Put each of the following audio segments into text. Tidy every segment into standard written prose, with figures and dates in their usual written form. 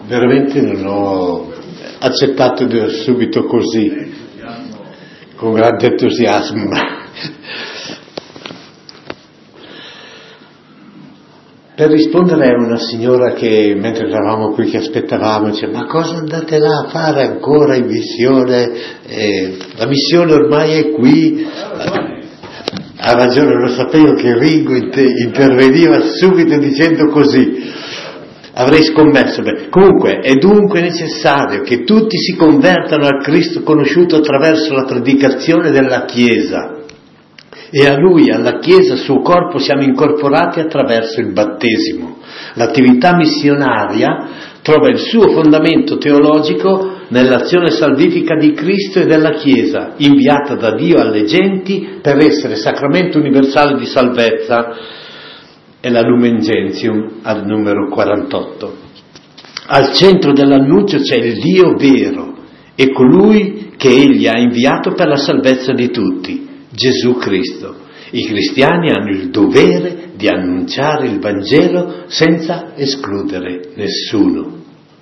veramente non ho accettato subito così, con grande entusiasmo. Per rispondere a una signora che, mentre eravamo qui che aspettavamo, dice: ma cosa andate là a fare ancora in missione? La missione ormai è qui. Ha ragione, lo sapevo che Ringo interveniva subito dicendo così. Avrei scommesso. Comunque, è dunque necessario che tutti si convertano al Cristo conosciuto attraverso la predicazione della Chiesa. E a Lui, alla Chiesa, suo corpo, siamo incorporati attraverso il battesimo. L'attività missionaria trova il suo fondamento teologico nell'azione salvifica di Cristo e della Chiesa, inviata da Dio alle genti per essere sacramento universale di salvezza. È la Lumen Gentium al numero 48. Al centro dell'annuncio c'è il Dio vero e colui che Egli ha inviato per la salvezza di tutti, Gesù Cristo. I cristiani hanno il dovere di annunciare il Vangelo senza escludere nessuno.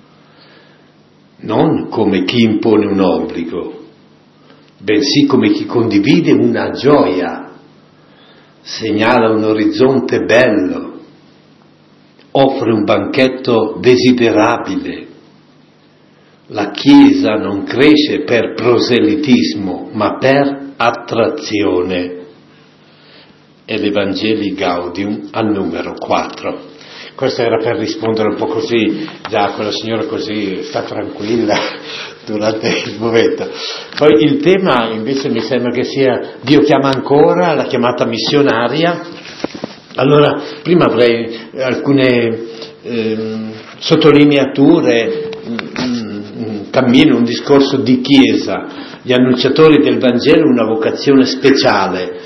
Non come chi impone un obbligo, bensì come chi condivide una gioia, segnala un orizzonte bello, offre un banchetto desiderabile. La Chiesa non cresce per proselitismo, ma per attrazione. E l'Evangeli Gaudium al numero 4. Questo era per rispondere un po' così, già quella signora così sta tranquilla durante il momento. Poi il tema invece mi sembra che sia Dio chiama ancora, la chiamata missionaria. Allora, prima avrei alcune sottolineature, un cammino, un discorso di Chiesa. Gli annunciatori del Vangelo, una vocazione speciale.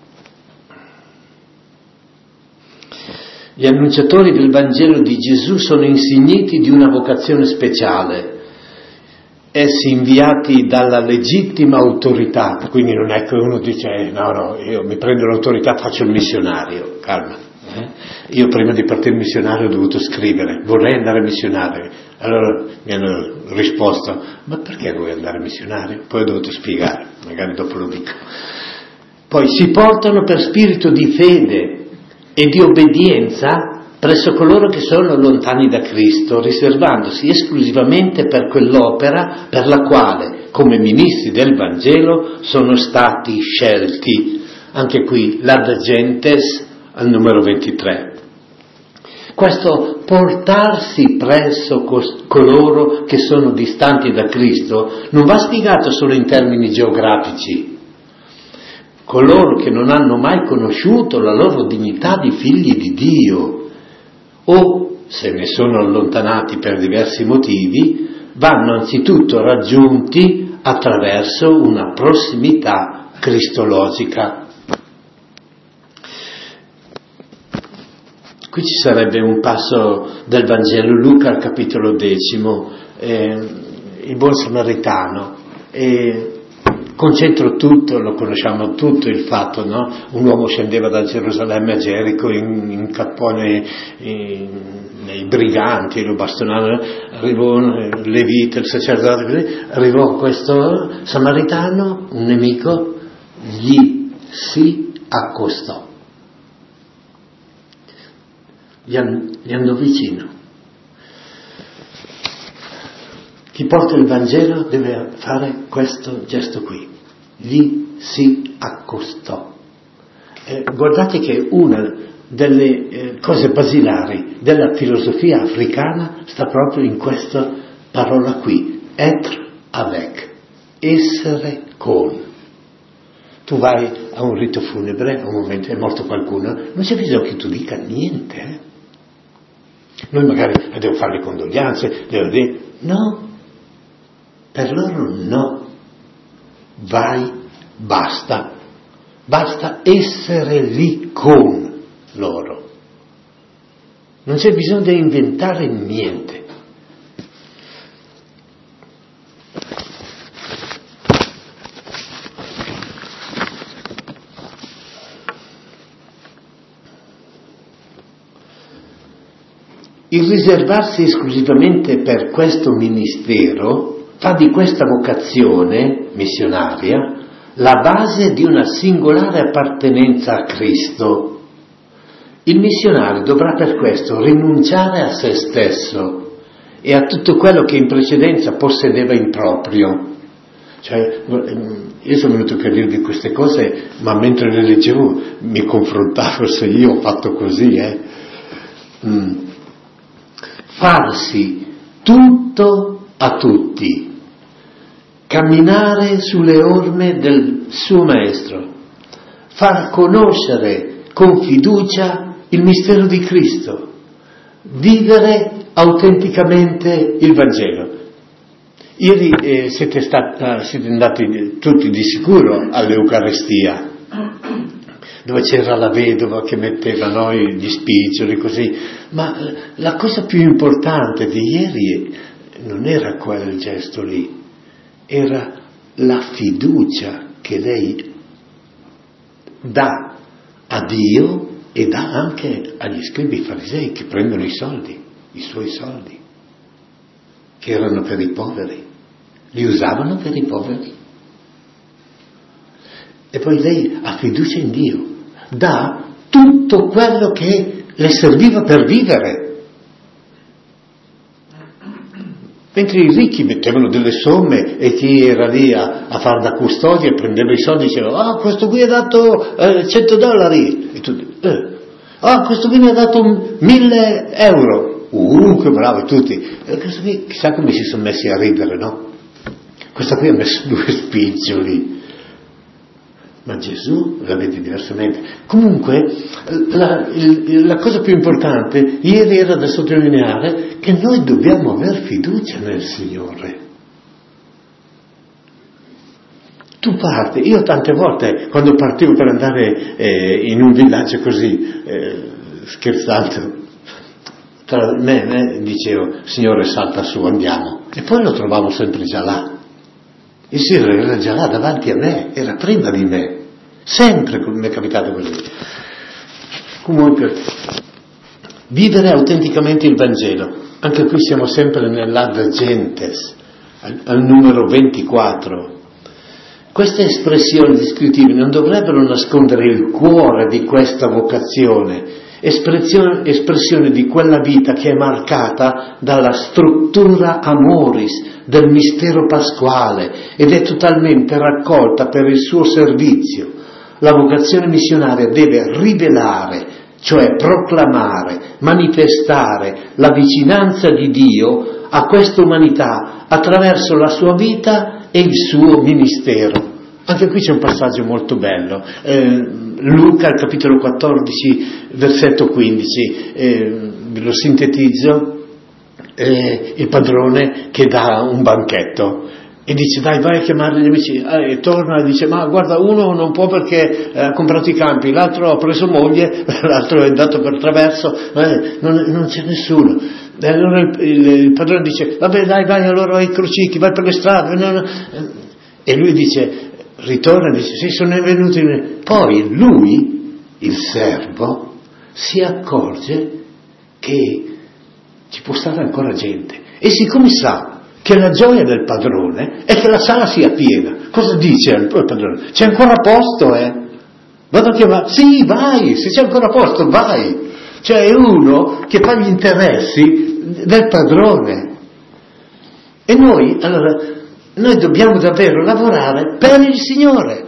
Gli annunciatori del Vangelo di Gesù sono insigniti di una vocazione speciale. Essi inviati dalla legittima autorità, quindi non è che uno dice no, io mi prendo l'autorità, faccio il missionario, calma. Io prima di partire missionario ho dovuto scrivere, vorrei andare missionario. Allora mi hanno risposto, ma perché vuoi andare missionario? Poi ho dovuto spiegare, magari dopo lo dico. Poi si portano per spirito di fede e di obbedienza presso coloro che sono lontani da Cristo, riservandosi esclusivamente per quell'opera per la quale, come ministri del Vangelo, sono stati scelti. Anche qui, l'ad gentes al numero 23. Questo portarsi presso coloro che sono distanti da Cristo non va spiegato solo in termini geografici. Coloro che non hanno mai conosciuto la loro dignità di figli di Dio o, se ne sono allontanati per diversi motivi, vanno anzitutto raggiunti attraverso una prossimità cristologica. Qui ci sarebbe un passo del Vangelo, Luca al capitolo 10, il buon samaritano. Concentro tutto, lo conosciamo tutto il fatto, no? Un uomo scendeva da Gerusalemme a Gerico in cappone nei briganti, lo bastonavano, arrivò il levita, il sacerdote, arrivò questo samaritano, un nemico, gli si accostò. Gli andò vicino. Chi porta il Vangelo deve fare questo gesto qui. Gli si accostò. Guardate che una delle cose basilari della filosofia africana sta proprio in questa parola qui. Être avec. Essere con. Tu vai a un rito funebre, a un momento è morto qualcuno, non c'è bisogno che tu dica niente. Noi magari devo fare le condoglianze, devo dire no. Per loro no, vai, basta essere lì con loro, non c'è bisogno di inventare niente. il riservarsi esclusivamente per questo ministero fa di questa vocazione missionaria la base di una singolare appartenenza a Cristo. Il missionario dovrà per questo rinunciare a se stesso e a tutto quello che in precedenza possedeva in proprio. Cioè, io sono venuto qui a dirvi queste cose, ma mentre le leggevo mi confrontavo se io ho fatto così, Farsi tutto a tutti, camminare sulle orme del suo maestro, far conoscere con fiducia il mistero di Cristo, vivere autenticamente il Vangelo. Ieri siete andati tutti di sicuro all'Eucarestia, dove c'era la vedova che metteva gli spiccioli così, ma la cosa più importante di ieri non era quel gesto lì, era la fiducia che lei dà a Dio e dà anche agli scribi farisei che prendono i soldi, i suoi soldi, che erano per i poveri, li usavano per i poveri. E poi lei ha fiducia in Dio, dà tutto quello che le serviva per vivere. Mentre i ricchi mettevano delle somme e chi era lì a far da custodia prendeva i soldi e diceva: questo qui ha dato $100 e tu questo qui mi ha dato 1.000 euro, che bravi tutti. Questo qui, chissà come si sono messi a ridere, no? Questa qui ha messo 2 spiccioli. Ma Gesù la vede diversamente. Comunque, la cosa più importante ieri era da sottolineare che noi dobbiamo aver fiducia nel Signore. Tu parti, io tante volte quando partivo per andare in un villaggio così, scherzando, tra me dicevo: Signore, salta su, andiamo. E poi lo trovavo sempre già là. Il Signore era già là davanti a me, era prima di me. Sempre mi è capitato così. Comunque, vivere autenticamente il Vangelo. Anche qui siamo sempre nell'Ad Gentes, al numero 24. Queste espressioni descrittive non dovrebbero nascondere il cuore di questa vocazione, espressione di quella vita che è marcata dalla struttura amoris del mistero pasquale ed è totalmente raccolta per il suo servizio. La vocazione missionaria deve rivelare, cioè proclamare, manifestare la vicinanza di Dio a questa umanità attraverso la sua vita e il suo ministero. Anche qui c'è un passaggio molto bello. Luca, al capitolo 14, versetto 15, ve lo sintetizzo, il padrone che dà un banchetto e dice: dai, vai a chiamare gli amici, e torna e dice: ma guarda, uno non può perché ha comprato i campi, l'altro ha preso moglie, l'altro è andato per traverso, non c'è nessuno. E allora il padrone dice: vabbè, dai, vai allora ai crocicchi, vai per le strade. E lui dice, ritorna e dice: sì, sono venuti. Poi lui, il servo, si accorge che ci può stare ancora gente, e siccome sa che la gioia del padrone è che la sala sia piena, cosa dice il padrone? C'è ancora posto, Vado a chiamare? Sì, vai, se c'è ancora posto, vai. Cioè è uno che fa gli interessi del padrone. E noi dobbiamo davvero lavorare per il Signore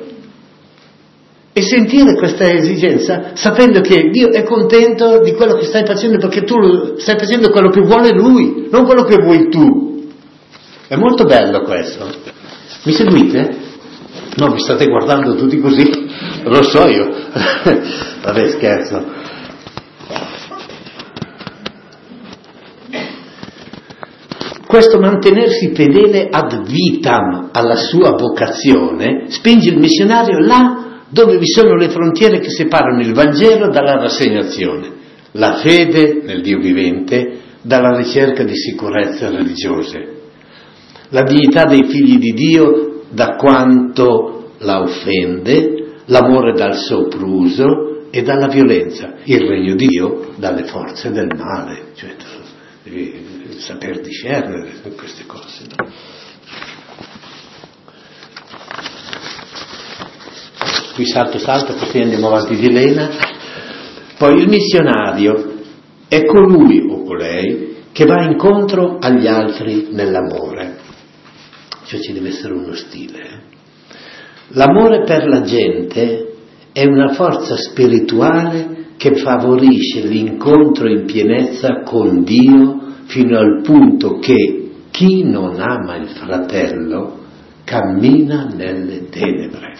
e sentire questa esigenza sapendo che Dio è contento di quello che stai facendo, perché tu stai facendo quello che vuole Lui, non quello che vuoi tu. È molto bello questo. Mi seguite? No, mi state guardando tutti così? Lo so io. Vabbè, scherzo. Questo mantenersi fedele ad vitam, alla sua vocazione, spinge il missionario là dove vi sono le frontiere che separano il Vangelo dalla rassegnazione, la fede nel Dio vivente dalla ricerca di sicurezze religiose, la dignità dei figli di Dio da quanto la offende, l'amore dal sopruso e dalla violenza, il regno di Dio dalle forze del male. Cioè, devi saper discernere queste cose, no? Qui salto, così andiamo avanti di lena. Poi il missionario è colui o colei che va incontro agli altri nell'amore. Cioè ci deve essere uno stile. L'amore per la gente è una forza spirituale che favorisce l'incontro in pienezza con Dio fino al punto che chi non ama il fratello cammina nelle tenebre.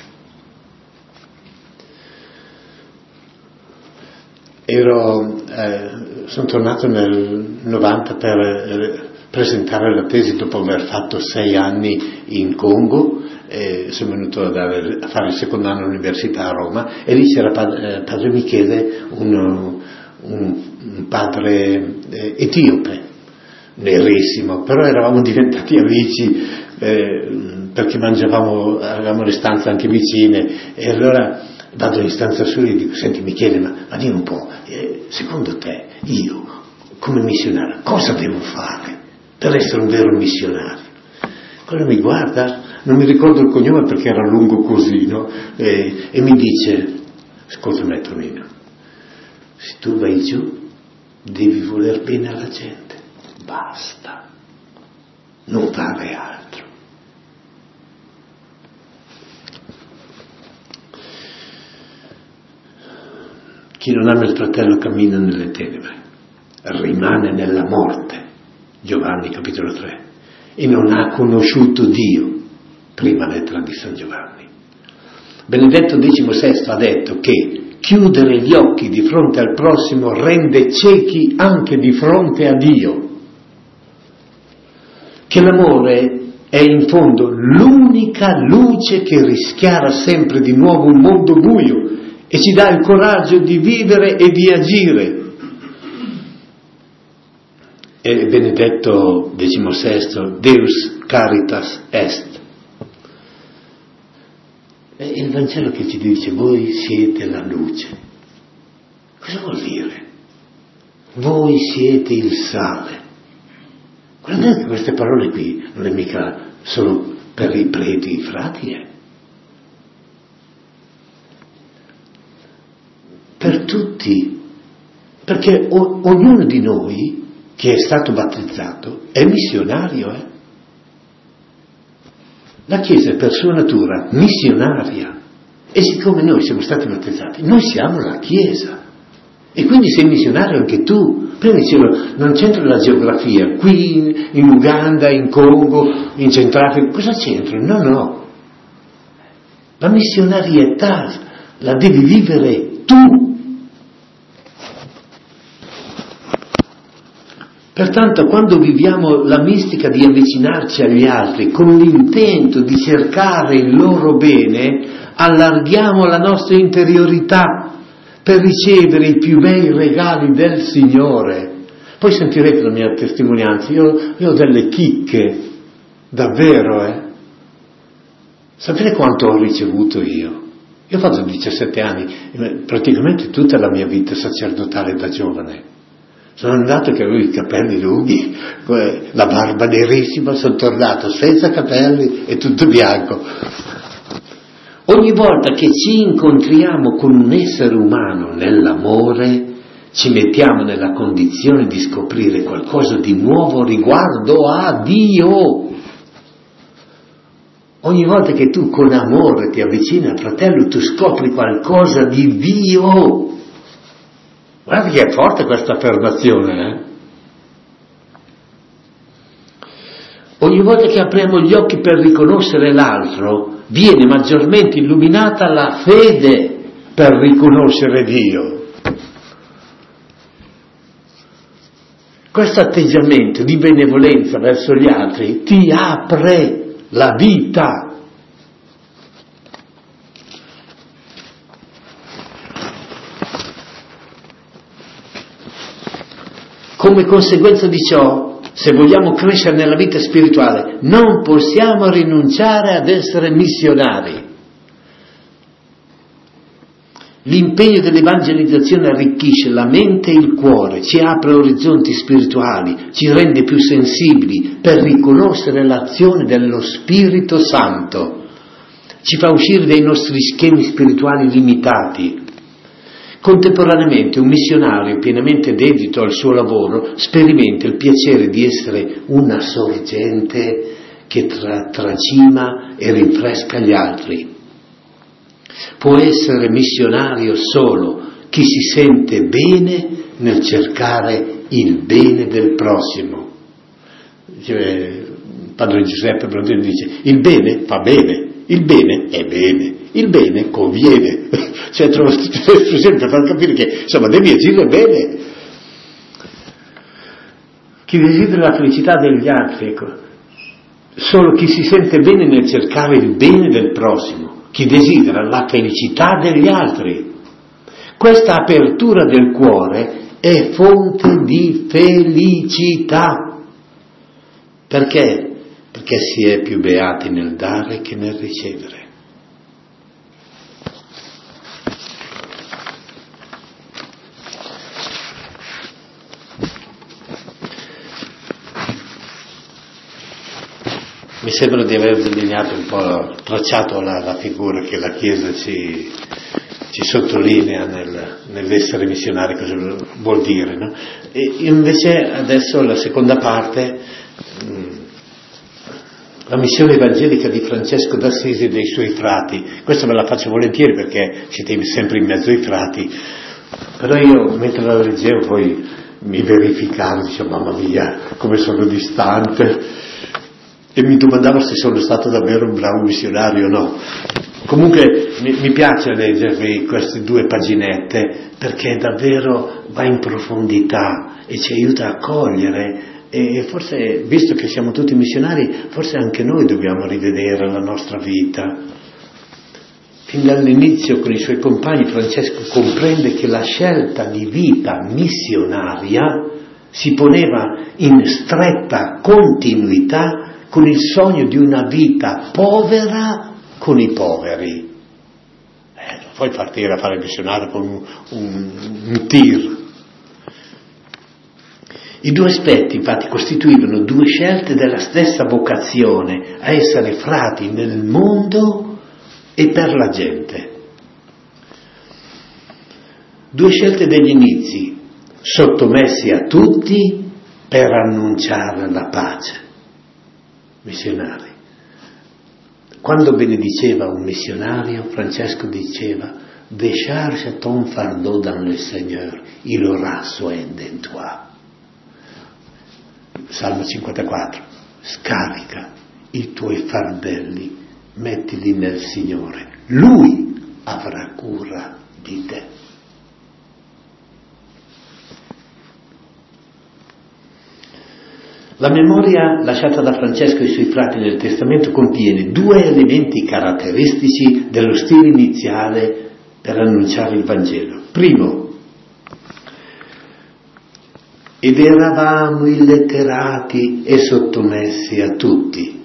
Sono tornato nel 90 per presentare la tesi dopo aver fatto 6 anni in Congo, sono venuto a fare il secondo anno all'università a Roma e lì c'era padre Michele, un padre etiope, nerissimo, però eravamo diventati amici perché avevamo le stanze anche vicine, e allora vado in stanza sua e dico: senti Michele, ma dimmi un po', secondo te io come missionario cosa devo fare per essere un vero missionario? Quello mi guarda, non mi ricordo il cognome perché era lungo così, no? E mi dice: ascolta me Tonino, se tu vai giù devi voler bene alla gente, basta, non fare altro. Chi non ama il fratello cammina nelle tenebre, rimane nella morte. Giovanni capitolo 3. E non ha conosciuto Dio. Prima lettera di San Giovanni. Benedetto XVI ha detto che chiudere gli occhi di fronte al prossimo rende ciechi anche di fronte a Dio. Che l'amore è in fondo l'unica luce che rischiara sempre di nuovo un mondo buio e ci dà il coraggio di vivere e di agire. E Benedetto XVI, Deus caritas est. È il Vangelo che ci dice: voi siete la luce. Cosa vuol dire? Voi siete il sale. Guardate che queste parole qui non è mica solo per i preti e i frati, per tutti, perché ognuno di noi che è stato battezzato è missionario. La Chiesa è per sua natura missionaria, e siccome noi siamo stati battezzati, noi siamo la Chiesa, e quindi sei missionario anche tu. Prima dicevo, non c'entra la geografia, qui in Uganda, in Congo, in Centrafrica, cosa c'entra? No. La missionarietà la devi vivere tu. Pertanto, quando viviamo la mistica di avvicinarci agli altri con l'intento di cercare il loro bene, allarghiamo la nostra interiorità per ricevere i più bei regali del Signore. Poi sentirete la mia testimonianza, io ho delle chicche, davvero, Sapete quanto ho ricevuto io? Io ho fatto 17 anni, praticamente tutta la mia vita sacerdotale da giovane. Sono andato che avevo i capelli lunghi, la barba nerissima, sono tornato senza capelli e tutto bianco. Ogni volta che ci incontriamo con un essere umano nell'amore, ci mettiamo nella condizione di scoprire qualcosa di nuovo riguardo a Dio. Ogni volta che tu con amore ti avvicini al fratello, tu scopri qualcosa di Dio. Guardate che è forte questa affermazione, Ogni volta che apriamo gli occhi per riconoscere l'altro, viene maggiormente illuminata la fede per riconoscere Dio. Questo atteggiamento di benevolenza verso gli altri ti apre la vita. Come conseguenza di ciò, se vogliamo crescere nella vita spirituale, non possiamo rinunciare ad essere missionari. L'impegno dell'evangelizzazione arricchisce la mente e il cuore, ci apre orizzonti spirituali, ci rende più sensibili per riconoscere l'azione dello Spirito Santo, ci fa uscire dai nostri schemi spirituali limitati. Contemporaneamente un missionario pienamente dedito al suo lavoro sperimenta il piacere di essere una sorgente che tracima e rinfresca gli altri. Può essere missionario solo chi si sente bene nel cercare il bene del prossimo. Padre Giuseppe Brandini dice: il bene fa bene, il bene è bene, il bene conviene. Cioè trovo tutte le espressioni per far capire che insomma devi agire bene. Chi desidera la felicità degli altri, ecco, solo chi si sente bene nel cercare il bene del prossimo, chi desidera la felicità degli altri. Questa apertura del cuore è fonte di felicità. Perché? Perché si è più beati nel dare che nel ricevere. Mi sembra di aver delineato un po', tracciato la figura che la Chiesa ci sottolinea nell'essere missionari, cosa vuol dire, no? E invece adesso la seconda parte, la missione evangelica di Francesco d'Assisi e dei suoi frati. Questa ve la faccio volentieri perché siete sempre in mezzo ai frati, però io mentre la leggevo poi mi verificavo, dicevo mamma mia come sono distante, e mi domandavo se sono stato davvero un bravo missionario o no. Comunque mi piace leggervi queste 2 paginette perché davvero va in profondità e ci aiuta a cogliere, e forse, visto che siamo tutti missionari, forse anche noi dobbiamo rivedere la nostra vita. Fin dall'inizio con i suoi compagni Francesco comprende che la scelta di vita missionaria si poneva in stretta continuità con il sogno di una vita povera con i poveri. Non puoi partire a fare il missionario con un tir. I 2 aspetti infatti costituivano 2 scelte della stessa vocazione a essere frati nel mondo e per la gente. 2 scelte degli inizi, sottomessi a tutti per annunciare la pace. Missionari. Quando benediceva un missionario, Francesco diceva: décharge ton fardeau dans le Seigneur, il aura soin de toi. Salmo 54. Scarica i tuoi fardelli, mettili nel Signore, Lui avrà cura di te. La memoria lasciata da Francesco e i suoi frati nel Testamento contiene 2 elementi caratteristici dello stile iniziale per annunciare il Vangelo. Primo, ed eravamo illetterati e sottomessi a tutti.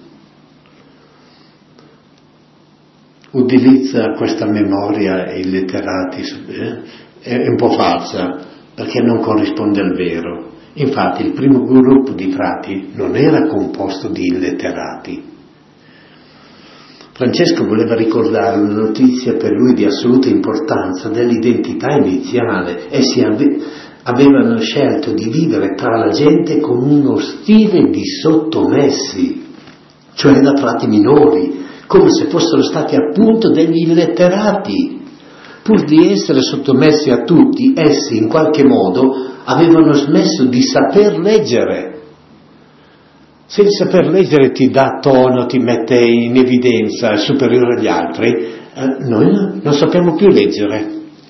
Utilizza questa memoria illetterati, è un po' falsa perché non corrisponde al vero. Infatti il primo gruppo di frati non era composto di illetterati. Francesco voleva ricordare una notizia per lui di assoluta importanza dell'identità iniziale. Essi avevano scelto di vivere tra la gente con uno stile di sottomessi, cioè da frati minori, come se fossero stati appunto degli illetterati. Pur di essere sottomessi a tutti, essi in qualche modo avevano smesso di saper leggere. Se il saper leggere ti dà tono, ti mette in evidenza, è superiore agli altri, noi non sappiamo più leggere.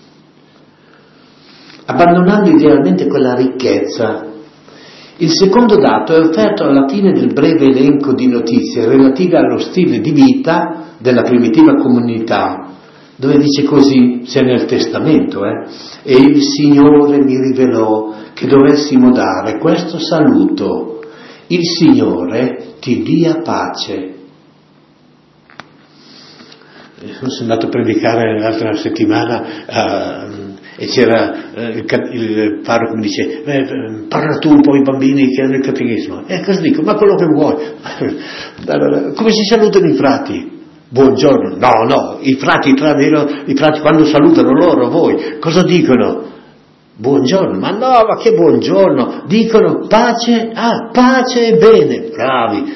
Abbandonando idealmente quella ricchezza, il secondo dato è offerto alla fine del breve elenco di notizie relative allo stile di vita della primitiva comunità, dove dice così, se nel Testamento, e il Signore mi rivelò che dovessimo dare questo saluto: il Signore ti dia pace. sono andato a predicare l'altra settimana e c'era il parroco che mi dice parla tu un po' ai bambini che hanno il catechismo. E cosa dico? Ma quello che vuoi. Come si salutano i frati? Buongiorno. No, i frati quando salutano loro, voi, cosa dicono? Buongiorno. Ma che buongiorno? Dicono pace, pace e bene. Bravi.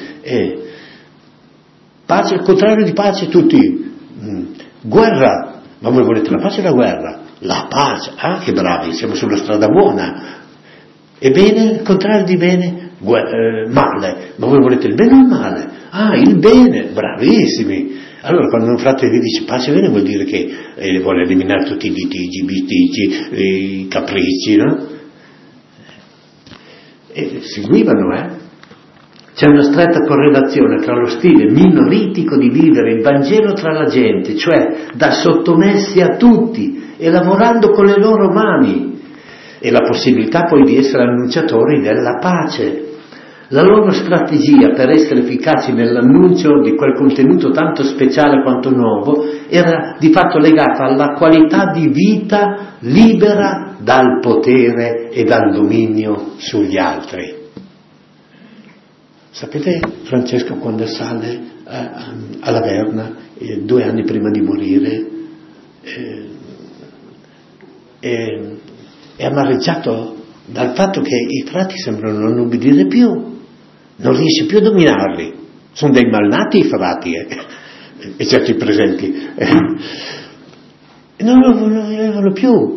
Pace, il contrario di pace tutti. Guerra. Ma voi volete la pace o la guerra? La pace. Che bravi, siamo sulla strada buona. E bene, il contrario di bene? Male. Ma voi volete il bene o il male? Il bene. Bravissimi. Allora quando un frate vi dice pace e bene vuol dire che vuole eliminare tutti i litigi, i bitigi, i capricci, no? E seguivano, C'è una stretta correlazione tra lo stile minoritico di vivere il Vangelo tra la gente, cioè da sottomessi a tutti e lavorando con le loro mani, e la possibilità poi di essere annunciatori della pace. La loro strategia per essere efficaci nell'annuncio di quel contenuto tanto speciale quanto nuovo era di fatto legata alla qualità di vita libera dal potere e dal dominio sugli altri. Sapete Francesco quando sale alla Verna 2 anni prima di morire è amareggiato dal fatto che i frati sembrano non ubbidire più, non riesce più a dominarli, sono dei malnati i frati e certi presenti non lo volevano più.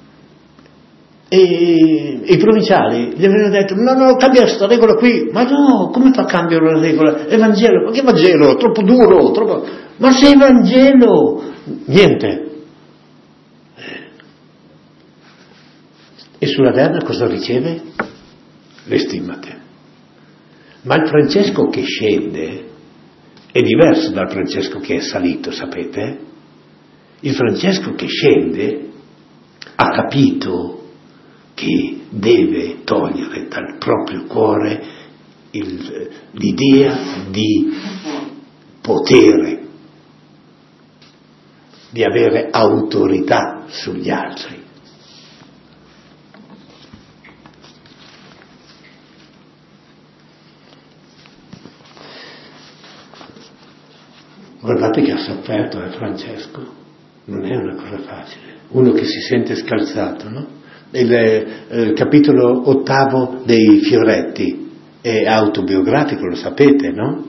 E i provinciali gli avevano detto no, cambia questa regola qui. Ma no, come fa a cambiare la regola? È Vangelo. Ma che Vangelo? Troppo duro, troppo... Ma sei Vangelo! Niente. E sulla Verna cosa riceve? Le stimmate. Ma il Francesco che scende è diverso dal Francesco che è salito, sapete? Il Francesco che scende ha capito che deve togliere dal proprio cuore l'idea di potere, di avere autorità sugli altri. Guardate che ha sofferto Francesco, non è una cosa facile, uno che si sente scalzato, no? Il capitolo 8 dei Fioretti è autobiografico, lo sapete, no?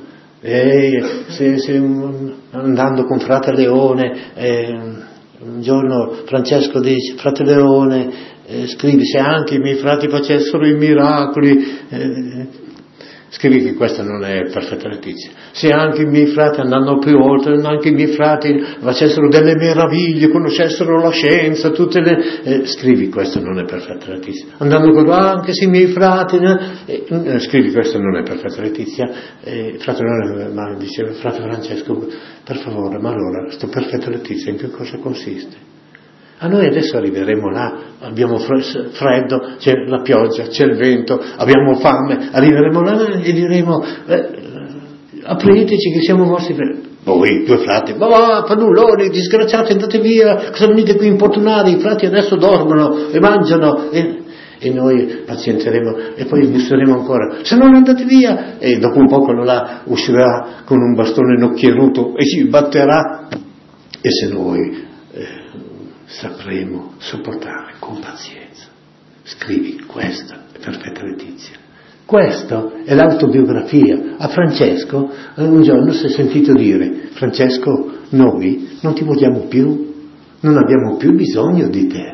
Andando con frate Leone, un giorno Francesco dice: frate Leone, scrivi, se anche i miei frati facessero i miracoli, scrivi che questa non è perfetta letizia. Se anche i miei frati, andando più oltre, anche i miei frati facessero delle meraviglie, conoscessero la scienza, tutte le... scrivi questa non è perfetta letizia. Andando con anche se i miei frati, scrivi questa non è perfetta letizia. Frate non diceva, frate Francesco, per favore, ma allora, sto perfetta letizia in che cosa consiste? A noi adesso arriveremo là, abbiamo freddo, c'è la pioggia, c'è il vento, abbiamo fame, arriveremo là e diremo apriteci che siamo vostri fratelli. Voi, 2 frati, ma va, fannulloni, disgraziati, andate via, cosa venite qui a importunare? I frati adesso dormono e mangiano e noi pazienteremo e poi busseremo ancora, se non andate via, e dopo un po' quello là uscirà con un bastone nocchieruto e ci batterà, e se noi sapremo sopportare con pazienza. Scrivi, questa è perfetta letizia. Questa è l'autobiografia. A Francesco un giorno si è sentito dire: Francesco, noi non ti vogliamo più, non abbiamo più bisogno di te.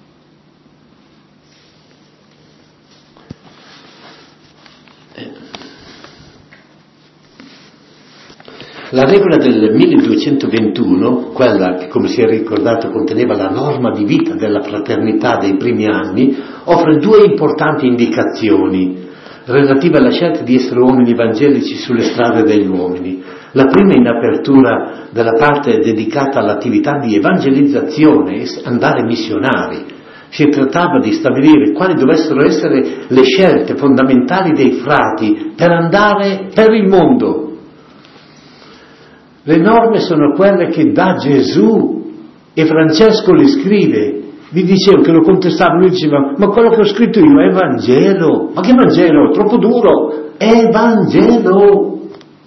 La regola del 1221, quella che come si è ricordato conteneva la norma di vita della fraternità dei primi anni, offre 2 importanti indicazioni relative alla scelta di essere uomini evangelici sulle strade degli uomini. La prima in apertura della parte dedicata all'attività di evangelizzazione e andare missionari. Si trattava di stabilire quali dovessero essere le scelte fondamentali dei frati per andare per il mondo. Le norme sono quelle che dà Gesù e Francesco le scrive. Vi dicevo che lo contestavano, lui diceva, ma quello che ho scritto io è Vangelo. Ma che Vangelo? Troppo duro. È Vangelo.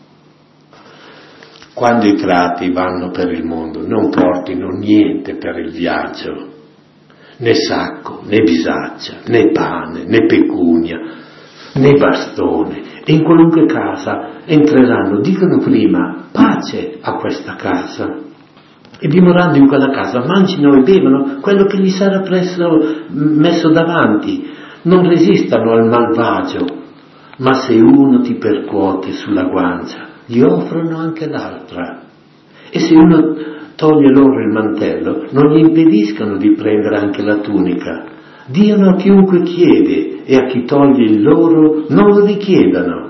Quando i frati vanno per il mondo non portino niente per il viaggio, né sacco, né bisaccia, né pane, né pecunia, né bastone. E in qualunque casa entreranno, dicono prima, pace a questa casa. E dimorando in quella casa mangino e bevono quello che gli sarà presto messo davanti. Non resistano al malvagio, ma se uno ti percuote sulla guancia, gli offrono anche l'altra. E se uno toglie loro il mantello, non gli impediscano di prendere anche la tunica. Diano a chiunque chiede e a chi toglie il loro non lo richiedano.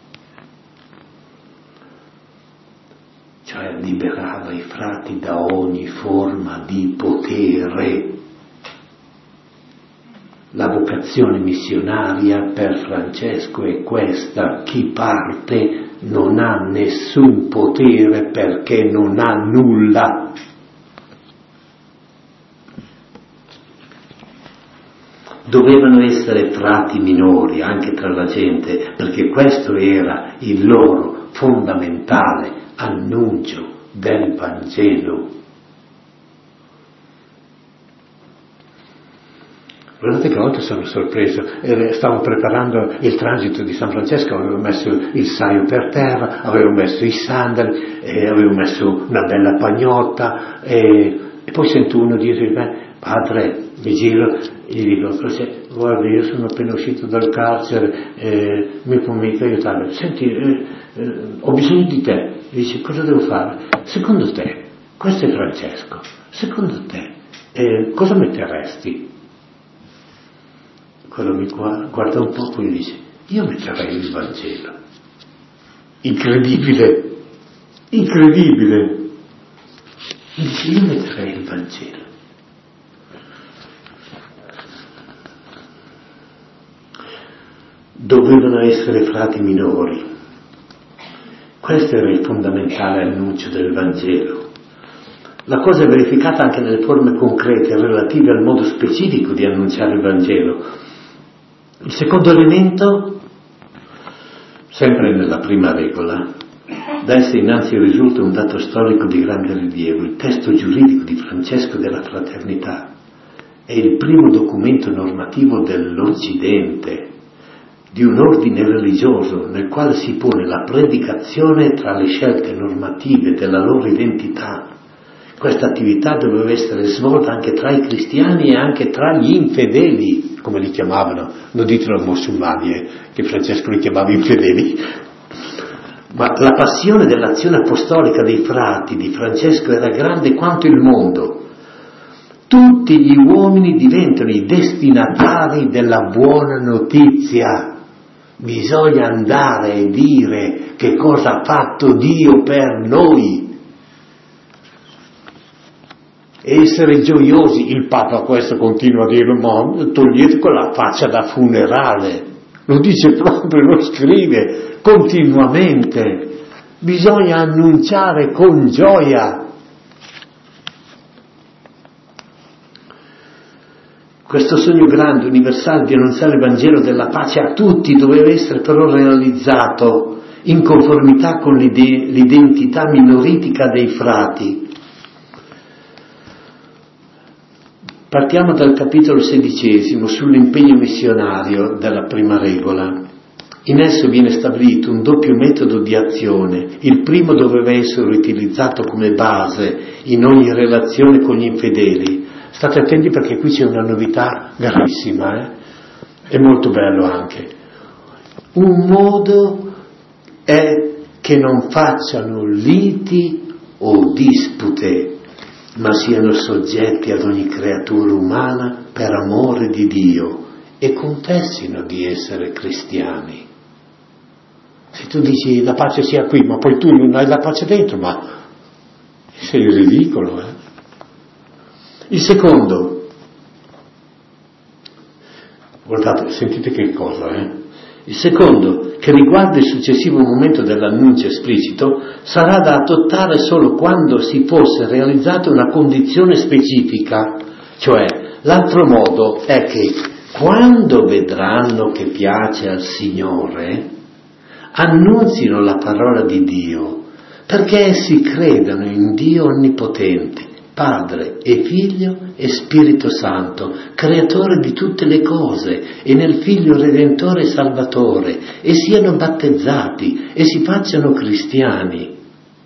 Cioè liberava i frati da ogni forma di potere. La vocazione missionaria per Francesco è questa: chi parte non ha nessun potere perché non ha nulla. Dovevano essere frati minori anche tra la gente, perché questo era il loro fondamentale annuncio del Vangelo. Guardate che a volte sono sorpreso, stavo preparando il transito di San Francesco, avevo messo il saio per terra, avevo messo i sandali, avevo messo una bella pagnotta e poi sento uno dire, padre, mi giro e gli dico, guarda, io sono appena uscito dal carcere, mi può mica aiutare? Senti, ho bisogno di te. E dice, cosa devo fare? Secondo te, questo è Francesco, secondo te, cosa metteresti? Quello mi guarda un po' e dice, io metterei il Vangelo. Incredibile, incredibile. Mi dice, io metterei il Vangelo. Dovevano essere frati minori. Questo era il fondamentale annuncio del Vangelo. La cosa è verificata anche nelle forme concrete relative al modo specifico di annunciare il Vangelo. Il secondo elemento, sempre nella prima regola, da essa innanzi risulta un dato storico di grande rilievo. Il testo giuridico di Francesco della Fraternità è il primo documento normativo dell'Occidente, di un ordine religioso nel quale si pone la predicazione tra le scelte normative della loro identità. Questa attività doveva essere svolta anche tra i cristiani e anche tra gli infedeli, come li chiamavano, non ditelo musulmani, che Francesco li chiamava infedeli. Ma la passione dell'azione apostolica dei frati di Francesco era grande quanto il mondo. Tutti gli uomini diventano i destinatari della buona notizia. Bisogna andare e dire che cosa ha fatto Dio per noi. Essere gioiosi, il Papa questo continua a dire, ma togliete quella faccia da funerale. Lo dice proprio, lo scrive continuamente. Bisogna annunciare con gioia. Questo sogno grande, universale di annunciare il Vangelo della pace a tutti doveva essere però realizzato in conformità con l'identità minoritica dei frati. Partiamo dal capitolo 16 sull'impegno missionario della prima regola. In esso viene stabilito un doppio metodo di azione. Il primo doveva essere utilizzato come base in ogni relazione con gli infedeli. State attenti perché qui c'è una novità gravissima, è molto bello anche. Un modo è che non facciano liti o dispute, ma siano soggetti ad ogni creatura umana per amore di Dio e confessino di essere cristiani. Se tu dici la pace sia qui, ma poi tu non hai la pace dentro, ma sei ridicolo, Il secondo, guardate, sentite che cosa, Il secondo, che riguarda il successivo momento dell'annuncio esplicito, sarà da adottare solo quando si fosse realizzata una condizione specifica. Cioè, l'altro modo è che quando vedranno che piace al Signore, annunzino la parola di Dio, perché essi credano in Dio Onnipotente, Padre e Figlio e Spirito Santo, Creatore di tutte le cose, e nel Figlio Redentore e Salvatore, e siano battezzati e si facciano cristiani.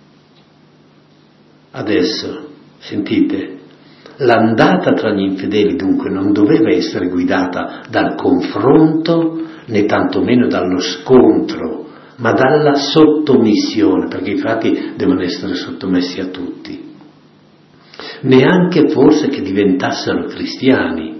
Adesso, sentite, l'andata tra gli infedeli dunque non doveva essere guidata dal confronto né tantomeno dallo scontro, ma dalla sottomissione, perché i frati devono essere sottomessi a tutti. Neanche forse che diventassero cristiani.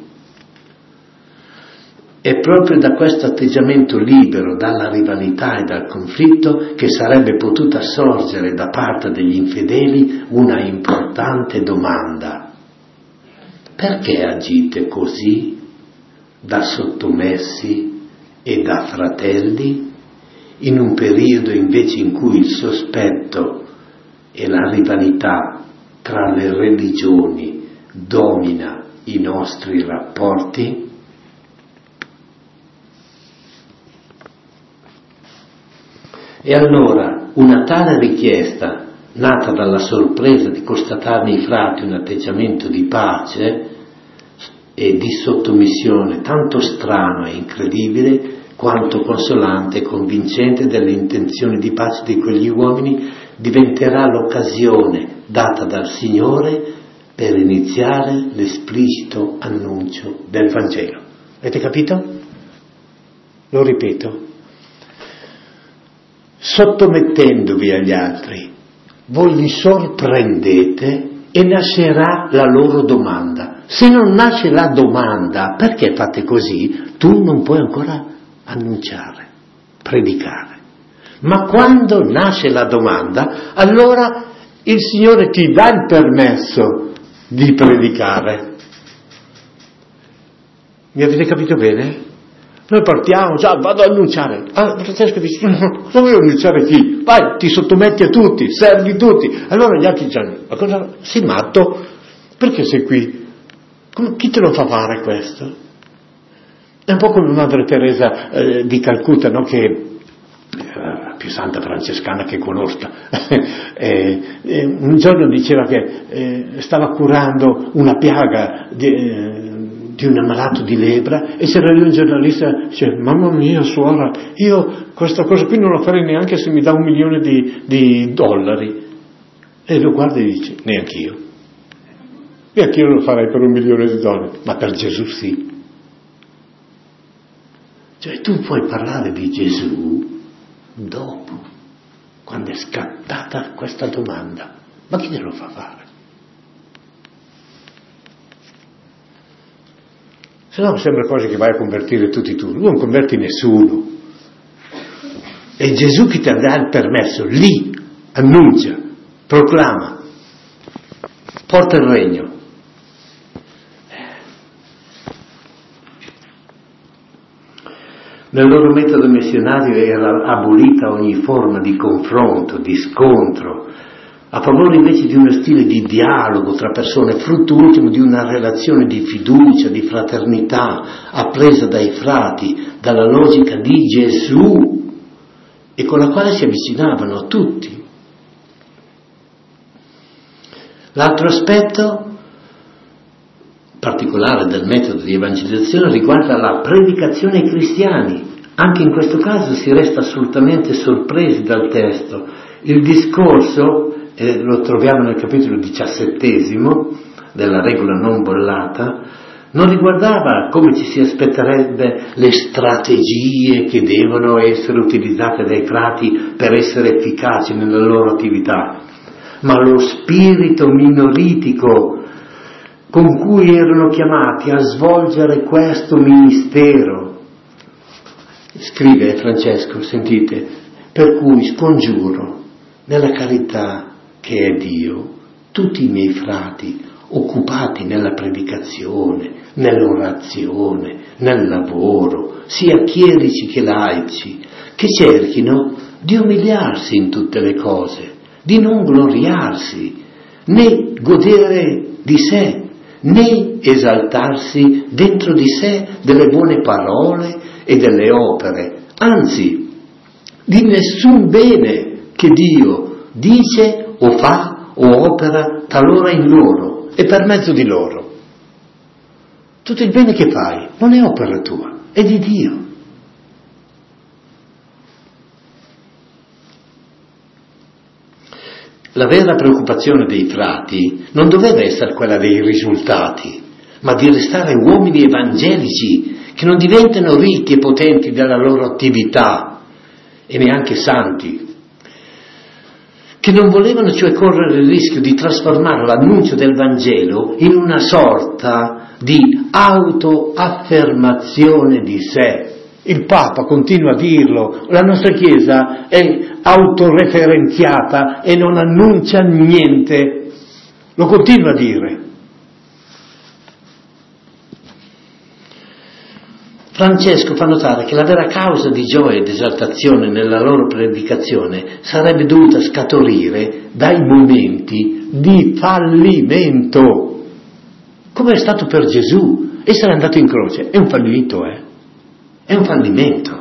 È proprio da questo atteggiamento libero dalla rivalità e dal conflitto che sarebbe potuta sorgere da parte degli infedeli una importante domanda. Perché agite così, da sottomessi e da fratelli, in un periodo invece in cui il sospetto e la rivalità tra le religioni domina i nostri rapporti? E allora una tale richiesta, nata dalla sorpresa di constatare nei frati un atteggiamento di pace e di sottomissione tanto strano e incredibile quanto consolante e convincente delle intenzioni di pace di quegli uomini, diventerà l'occasione data dal Signore per iniziare l'esplicito annuncio del Vangelo. Avete capito? Lo ripeto. Sottomettendovi agli altri, voi li sorprendete e nascerà la loro domanda. Se non nasce la domanda, perché fate così? Tu non puoi ancora annunciare, predicare. Ma quando nasce la domanda, allora il Signore ti dà il permesso di predicare. Mi avete capito bene? Noi partiamo, già vado ad annunciare. Francesco dice, cosa vuoi annunciare chi? Vai, ti sottometti a tutti, servi tutti. Allora gli altri dicono, ma cosa? Sei matto? Perché sei qui? Chi te lo fa fare questo? È un po' come Madre Teresa di Calcutta, no? Che la più santa francescana che conosca, un giorno diceva che stava curando una piaga di un ammalato di lebbra e c'era lì un giornalista e dice, mamma mia suora, io questa cosa qui non la farei neanche se mi dà $1 milione di dollari. E lo guarda e dice, neanch'io lo farei per $1 milione di dollari, ma per Gesù sì. Cioè tu puoi parlare di Gesù dopo, quando è scattata questa domanda, ma chi te lo fa fare? Se no sembra quasi che vai a convertire tutti tu, non converti nessuno. È Gesù che ti dà il permesso, lì, annuncia, proclama, porta il regno. Nel loro metodo missionario era abolita ogni forma di confronto, di scontro, a favore invece di uno stile di dialogo tra persone, frutto ultimo di una relazione di fiducia, di fraternità, appresa dai frati, dalla logica di Gesù, e con la quale si avvicinavano a tutti. L'altro aspetto particolare del metodo di evangelizzazione riguarda la predicazione ai cristiani. Anche in questo caso si resta assolutamente sorpresi dal testo. Il discorso, lo troviamo nel capitolo 17 della regola non bollata, non riguardava, come ci si aspetterebbe, le strategie che devono essere utilizzate dai frati per essere efficaci nella loro attività, ma lo spirito minoritico con cui erano chiamati a svolgere questo ministero. Scrive Francesco, sentite, per cui scongiuro nella carità che è Dio tutti i miei frati occupati nella predicazione, nell'orazione, nel lavoro, sia chierici che laici, che cerchino di umiliarsi in tutte le cose, di non gloriarsi, né godere di sé, né esaltarsi dentro di sé delle buone parole e delle opere, anzi, di nessun bene che Dio dice o fa o opera talora in loro e per mezzo di loro. Tutto il bene che fai non è opera tua, è di Dio. La vera preoccupazione dei frati non doveva essere quella dei risultati, ma di restare uomini evangelici che non diventano ricchi e potenti della loro attività e neanche santi, che non volevano cioè correre il rischio di trasformare l'annuncio del Vangelo in una sorta di autoaffermazione di sé. Il Papa continua a dirlo, la nostra Chiesa è autoreferenziata e non annuncia niente, lo continua a dire. Francesco fa notare che la vera causa di gioia ed esaltazione nella loro predicazione sarebbe dovuta scaturire dai momenti di fallimento, come è stato per Gesù. Essere andato in croce è un fallito, è un fallimento.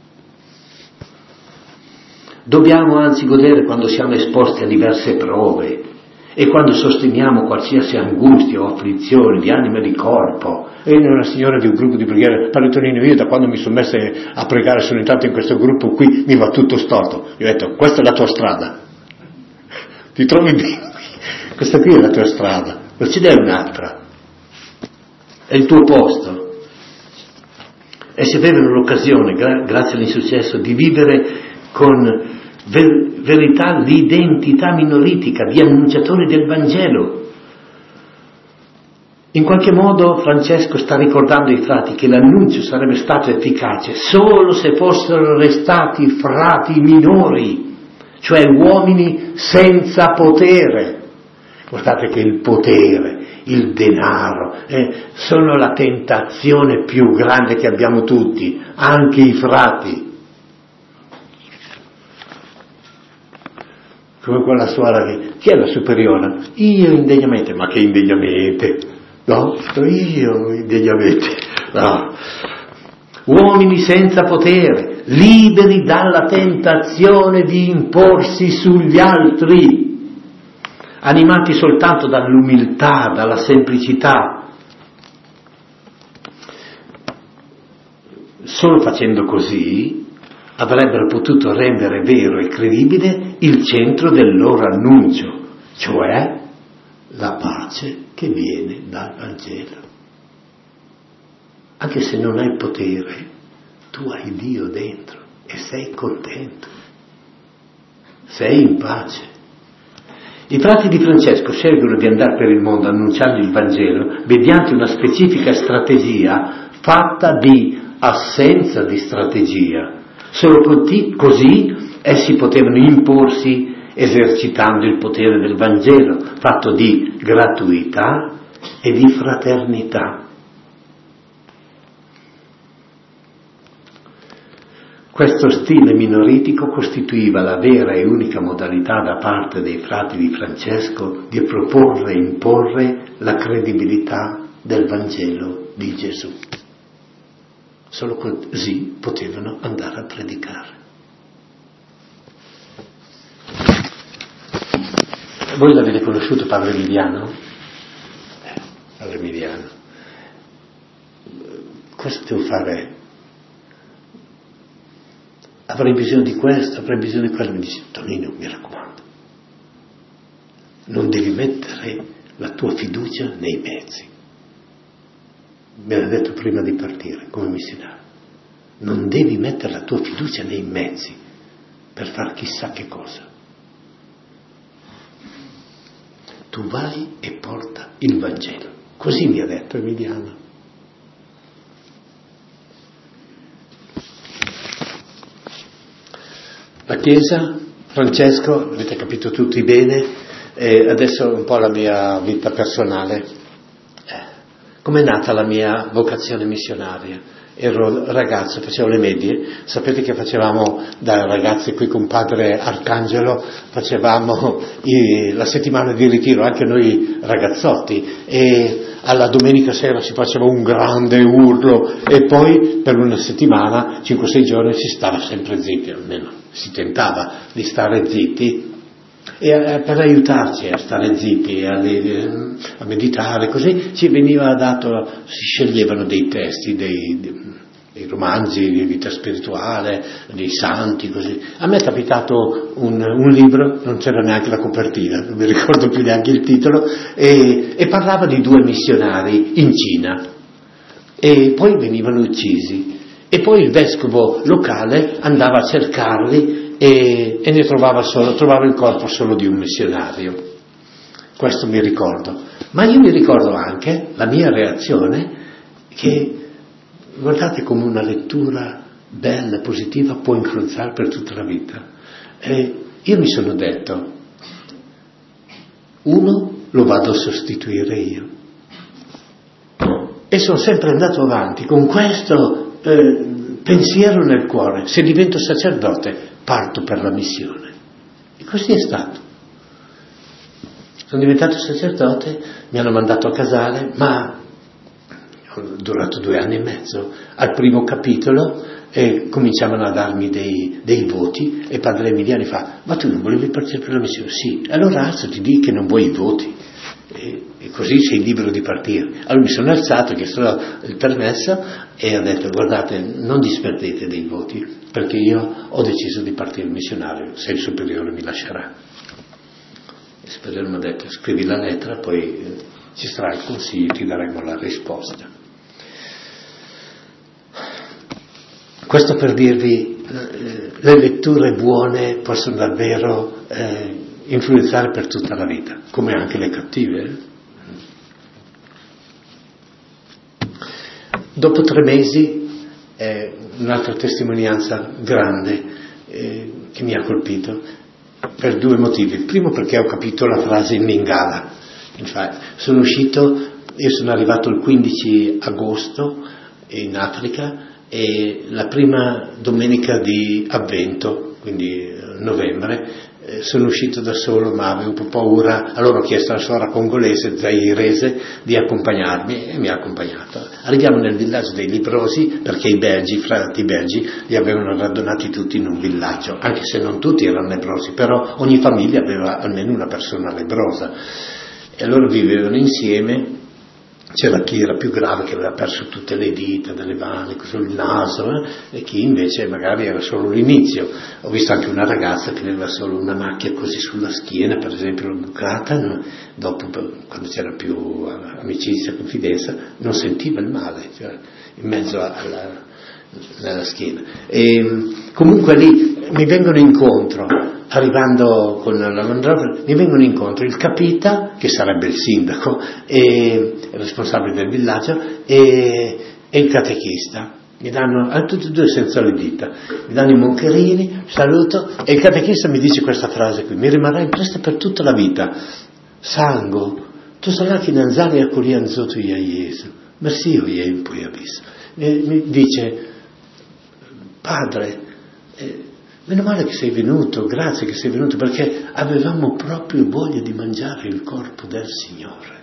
Dobbiamo anzi godere quando siamo esposti a diverse prove e quando sosteniamo qualsiasi angustia o afflizione di anima e di corpo. E una signora di un gruppo di preghiera, Padre Tonino, io da quando mi sono messo a pregare sono entrato in questo gruppo qui, mi va tutto storto. Io ho detto, questa è la tua strada, ti trovi bene, questa qui è la tua strada, non ce n'è un'altra, è il tuo posto. E se avevano l'occasione, grazie all'insuccesso, di vivere con verità l'identità minoritica di annunciatori del Vangelo. In qualche modo Francesco sta ricordando ai frati che l'annuncio sarebbe stato efficace solo se fossero restati frati minori, cioè uomini senza potere. Guardate che il potere, il denaro, sono la tentazione più grande che abbiamo tutti, anche i frati. Come quella suora chi è la superiora? Io indegnamente, ma che indegnamente? No, io indegnamente. No. Uomini senza potere, liberi dalla tentazione di imporsi sugli altri, animati soltanto dall'umiltà, dalla semplicità. Solo facendo così avrebbero potuto rendere vero e credibile il centro del loro annuncio, cioè la pace che viene dal Vangelo. Anche se non hai potere, tu hai Dio dentro e sei contento, sei in pace. I frati di Francesco scelgono di andare per il mondo annunciando il Vangelo mediante una specifica strategia fatta di assenza di strategia. Solo così essi potevano imporsi esercitando il potere del Vangelo, fatto di gratuità e di fraternità. Questo stile minoritico costituiva la vera e unica modalità da parte dei frati di Francesco di proporre e imporre la credibilità del Vangelo di Gesù. Solo così potevano andare a predicare. Voi l'avete conosciuto Padre Emiliano? Padre Emiliano. Cosa devo fare? Avrei bisogno di questo, avrei bisogno di quello. Mi dice, Tonino, mi raccomando, non devi mettere la tua fiducia nei mezzi. Me l'ha detto prima di partire come missionario. Non devi mettere la tua fiducia nei mezzi per fare chissà che cosa. Tu vai e porta il Vangelo. Così mi ha detto Emiliano. La Chiesa, Francesco, avete capito tutti bene, adesso un po' la mia vita personale. Com'è nata la mia vocazione missionaria? Ero ragazzo, facevo le medie, sapete che facevamo da ragazzi qui con padre Arcangelo, facevamo la settimana di ritiro, anche noi ragazzotti, e alla domenica sera si faceva un grande urlo e poi per una settimana, 5-6 giorni, si stava sempre zitti, almeno si tentava di stare zitti. E per aiutarci a stare zitti, a meditare, così ci veniva dato, si sceglievano dei testi, dei romanzi di vita spirituale, dei santi, così. A me è capitato un libro, non c'era neanche la copertina, non mi ricordo più neanche il titolo, e parlava di 2 missionari in Cina, e poi venivano uccisi, e poi il vescovo locale andava a cercarli, e ne trovava il corpo solo di un missionario. Questo mi ricordo. Ma io mi ricordo anche la mia reazione, che guardate come una lettura bella, positiva, può influenzare per tutta la vita. Io mi sono detto, uno lo vado a sostituire io. E sono sempre andato avanti con questo pensiero nel cuore. Se divento sacerdote, parto per la missione. E così è stato. Sono diventato sacerdote, mi hanno mandato a casale, ma ho durato 2 anni e mezzo. Al primo capitolo cominciavano a darmi dei voti, e padre Emiliani fa: ma tu non volevi partire per la missione? Sì. Allora alzati, di che non vuoi i voti. E così sei libero di partire. Allora mi sono alzato, ho chiesto il permesso e ho detto: guardate, non disperdete dei voti, perché io ho deciso di partire missionario, se il superiore mi lascerà. Il superiore mi ha detto: scrivi la lettera, poi ci sarà il consiglio, ti daremo la risposta. Questo per dirvi, le letture buone possono davvero influenzare per tutta la vita, come anche le cattive. Dopo 3 mesi, un'altra testimonianza grande che mi ha colpito, per 2 motivi. Il primo, perché ho capito la frase in Lingala. Infatti, sono arrivato il 15 agosto in Africa, e la prima domenica di Avvento, quindi novembre, sono uscito da solo, ma avevo un po' paura. Allora ho chiesto alla suora congolese, zairese, di accompagnarmi, e mi ha accompagnato. Arriviamo nel villaggio dei leprosi, perché i frati belgi li avevano radunati tutti in un villaggio, anche se non tutti erano leprosi, però ogni famiglia aveva almeno una persona leprosa, e allora vivevano insieme. C'era chi era più grave, che aveva perso tutte le dita delle mani, il naso, e chi invece magari era solo l'inizio. Ho visto anche una ragazza che aveva solo una macchia così sulla schiena, per esempio la bucata, no? Dopo, quando c'era più amicizia, confidenza, non sentiva il male, cioè, in mezzo alla schiena. E comunque lì mi vengono incontro, arrivando con la mandrogora, mi vengono incontro il capita, che sarebbe il sindaco, e il responsabile del villaggio, e il catechista. Mi danno, tutti e 2 senza le dita, mi danno i moncherini, saluto, e il catechista mi dice questa frase qui: mi rimarrà impressa per tutta la vita. Sango, tu sarai che nanzari a curianzo tu ya Gesù, ma sì io ien poi abisso. Mi dice: padre, meno male che sei venuto, grazie che sei venuto, perché avevamo proprio voglia di mangiare il corpo del Signore.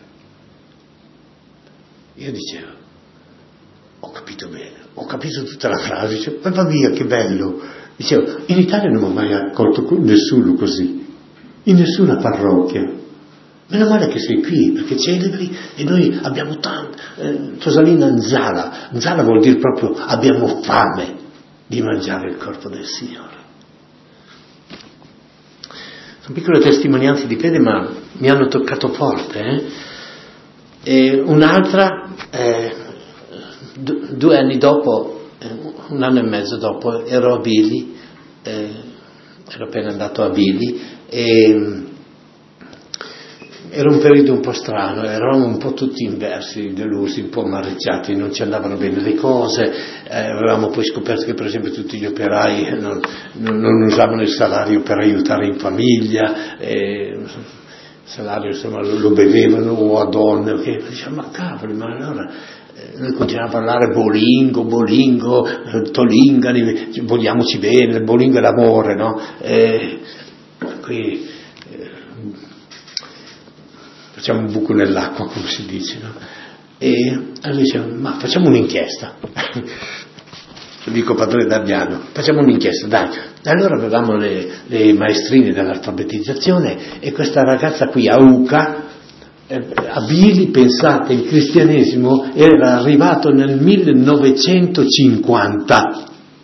Io dicevo: ho capito bene, ho capito tutta la frase, dicevo: ma va via, che bello. Dicevo: in Italia non ho mai accolto nessuno così, in nessuna parrocchia. Meno male che sei qui, perché celebri, e noi abbiamo tanto. Tosalina Nzala vuol dire proprio abbiamo fame di mangiare il corpo del Signore. Sono piccole testimonianze di fede, ma mi hanno toccato forte. E un'altra, 2 anni dopo, 1 anno e mezzo dopo, ero a Bili, ero appena andato a Bili, e era un periodo un po' strano, eravamo un po' tutti inversi, delusi, un po' amareggiati, non ci andavano bene le cose, avevamo poi scoperto che per esempio tutti gli operai non usavano il salario per aiutare in famiglia, salario insomma lo bevevano o a donne, okay? Diciamo, ma cavolo, ma allora noi continuiamo a parlare bolingo, tolingani, vogliamoci bene, il bolingo è l'amore, no? Qui facciamo un buco nell'acqua, come si dice, no? E allora diciamo, ma facciamo un'inchiesta. Dico padre Damiano, facciamo un'inchiesta, dai. Allora avevamo le maestrine dell'alfabetizzazione e questa ragazza qui, Auca, a Bili, pensate, il cristianesimo era arrivato nel 1950.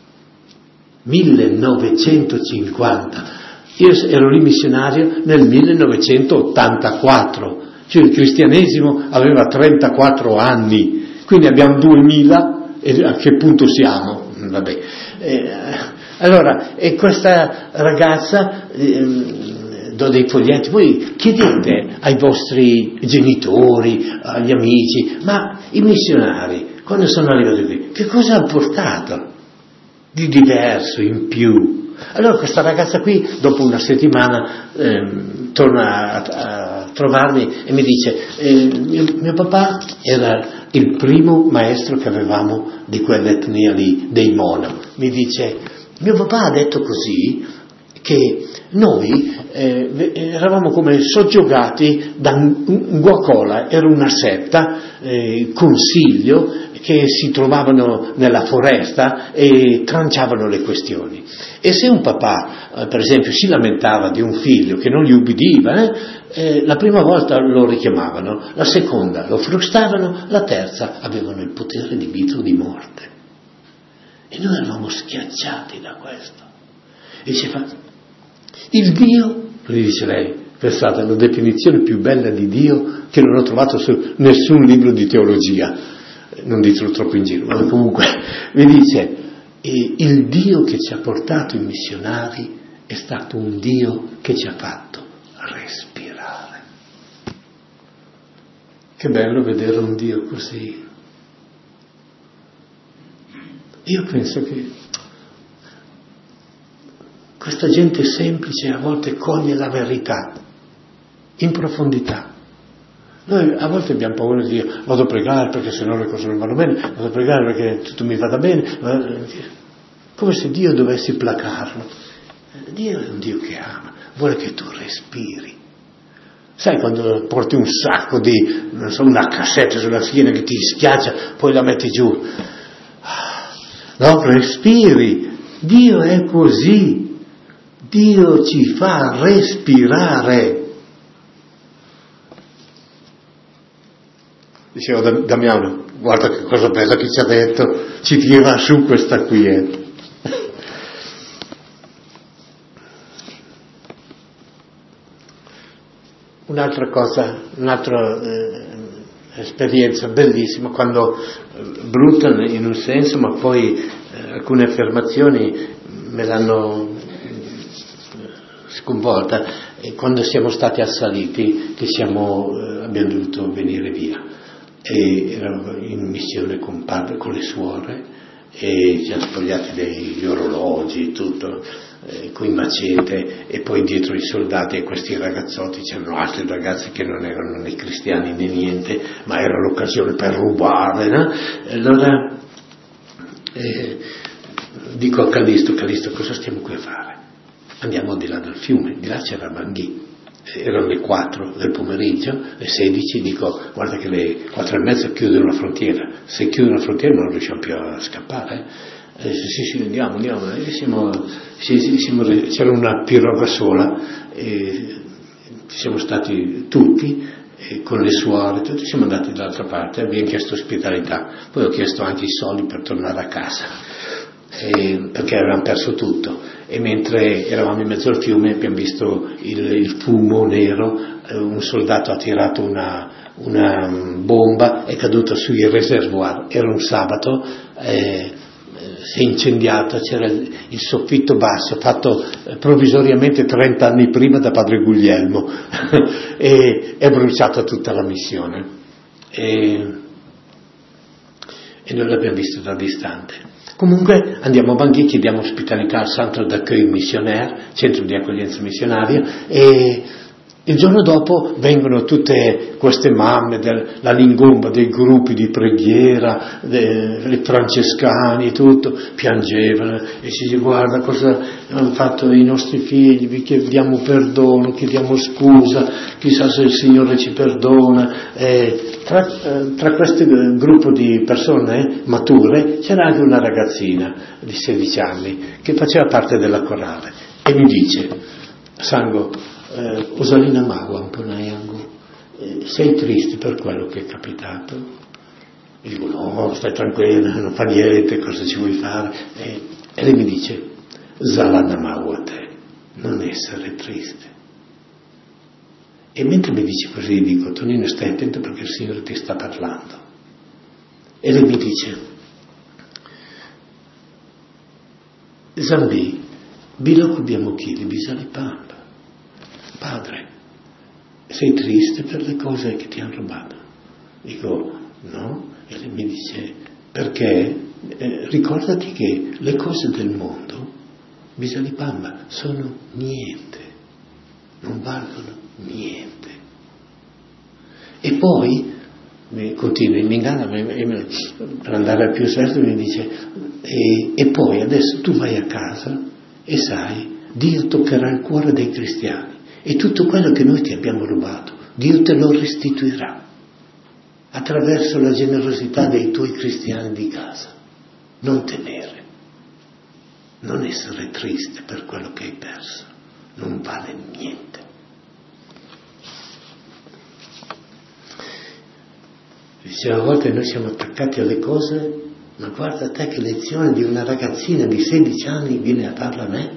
1950. Io ero lì missionario nel 1984, cioè il cristianesimo aveva 34 anni, quindi abbiamo 2000 e a che punto siamo? Vabbè. Allora, e questa ragazza, do dei foglietti, voi chiedete ai vostri genitori, agli amici, ma i missionari, quando sono arrivati qui, che cosa hanno portato di diverso, in più? Allora questa ragazza qui, dopo una settimana, torna a trovarmi e mi dice, mio papà era il primo maestro che avevamo di quell'etnia lì, dei Mono. Mi dice, mio papà ha detto così che noi eravamo come soggiogati da un guacola, era una setta, consiglio, che si trovavano nella foresta e tranciavano le questioni. E se un papà, per esempio, si lamentava di un figlio che non gli ubbidiva, la prima volta lo richiamavano, la seconda lo frustavano, la terza avevano il potere di vita o di morte. E noi eravamo schiacciati da questo. E diceva, il Dio, lo dice lei, pensate, la definizione più bella di Dio che non ho trovato su nessun libro di teologia, non ditelo troppo in giro, ma comunque mi dice, il Dio che ci ha portato i missionari è stato un Dio che ci ha fatto respirare. Che bello vedere un Dio così. Io penso che questa gente semplice a volte coglie la verità in profondità. Noi a volte abbiamo paura di dire, vado a pregare perché sennò le cose non vanno bene, vado a pregare perché tutto mi vada bene, come se Dio dovesse placarlo. Dio è un Dio che ama, vuole che tu respiri. Sai quando porti un sacco di, non so, una cassetta sulla schiena che ti schiaccia, poi la metti giù. No, respiri. Dio è così. Dio ci fa respirare. Diceva Damiano, guarda che cosa bella che ci ha detto, ci tira su questa qui. Un'altra cosa, un'altra esperienza bellissima, quando brutta in un senso, ma poi alcune affermazioni me l'hanno sconvolta, quando siamo stati assaliti, che abbiamo dovuto venire via. E eravamo in missione con padre, con le suore, e ci hanno spogliati degli orologi, tutto, con i macete, e poi dietro i soldati e questi ragazzotti c'erano altri ragazzi che non erano né cristiani né niente, ma era l'occasione per rubare, no? Allora dico a Callisto, cosa stiamo qui a fare? Andiamo di là dal fiume, di là c'era Bangui. Erano le 4 del pomeriggio, le 16, dico, guarda che le 4:30 chiudono la frontiera, se chiudono la frontiera non riusciamo più a scappare. Sì, andiamo, e c'era una piroga sola, e ci siamo stati tutti, con le suore, tutti siamo andati dall'altra parte, abbiamo chiesto ospitalità, poi ho chiesto anche i soldi per tornare a casa, perché avevamo perso tutto. E mentre eravamo in mezzo al fiume abbiamo visto il fumo nero, un soldato ha tirato una bomba, è caduta sui reservoir, era un sabato, si è incendiato, c'era il soffitto basso, fatto provvisoriamente 30 anni prima da padre Guglielmo, e è bruciata tutta la missione. E noi l'abbiamo visto da distante. Comunque andiamo a Bangui, chiediamo ospitalità al Centre d'accueil missionnaire, centro di accoglienza missionaria, e Il giorno dopo vengono tutte queste mamme, la lingomba dei gruppi di preghiera, i francescani, tutto, piangevano e ci dice: guarda cosa hanno fatto i nostri figli, vi chiediamo perdono, chiediamo scusa, chissà se il Signore ci perdona. Tra questo gruppo di persone mature c'era anche una ragazzina di 16 anni che faceva parte della corale e mi dice: Sango, Osalina Magua un po' Nayangu, sei triste per quello che è capitato? E dico: no, stai tranquilla, non fa niente, cosa ci vuoi fare? E lei mi dice: Zalana Magua te, non essere triste. E mentre mi dice così dico: Tonino, stai attento perché il Signore ti sta parlando. E lei mi dice: Zambi, bilo abbiamo chili, bisali pamba. Padre, sei triste per le cose che ti hanno rubato? Dico: no. E lei mi dice: perché ricordati che le cose del mondo, bisali pamba, sono niente, non valgono niente. E poi continua, mi inganna per andare più serio, mi dice: e poi adesso tu vai a casa e sai, Dio toccherà il cuore dei cristiani e tutto quello che noi ti abbiamo rubato Dio te lo restituirà attraverso la generosità dei tuoi cristiani di casa. Non temere, non essere triste per quello che hai perso, non vale niente. Diceva: a volte noi siamo attaccati alle cose, ma guarda te che lezione di una ragazzina di 16 anni viene a darla a me.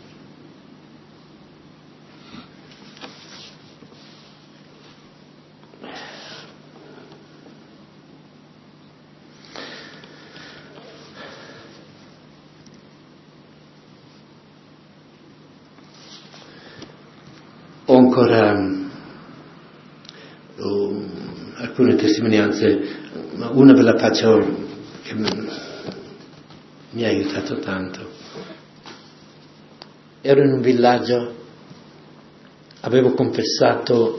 Ho ancora alcune testimonianze, ma una ve la faccio che mi ha aiutato tanto. Ero in un villaggio, avevo confessato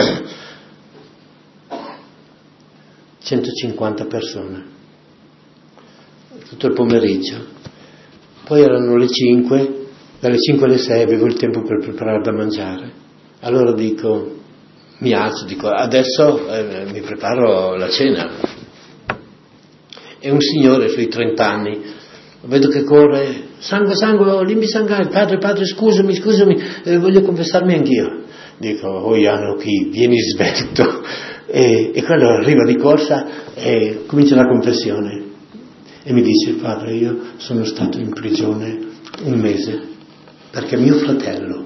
150 persone, tutto il pomeriggio. Poi erano le 5, dalle 5 alle 6 avevo il tempo per preparare da mangiare. Allora mi alzo, dico: adesso mi preparo la cena. E un signore sui 30 anni, vedo che corre: sangue, limbi sangai, padre, scusami, voglio confessarmi anch'io. Dico: oh Janochi, vieni svelto. E quello arriva di corsa e comincia la confessione. E mi dice: padre, io sono stato in prigione 1 mese perché mio fratello,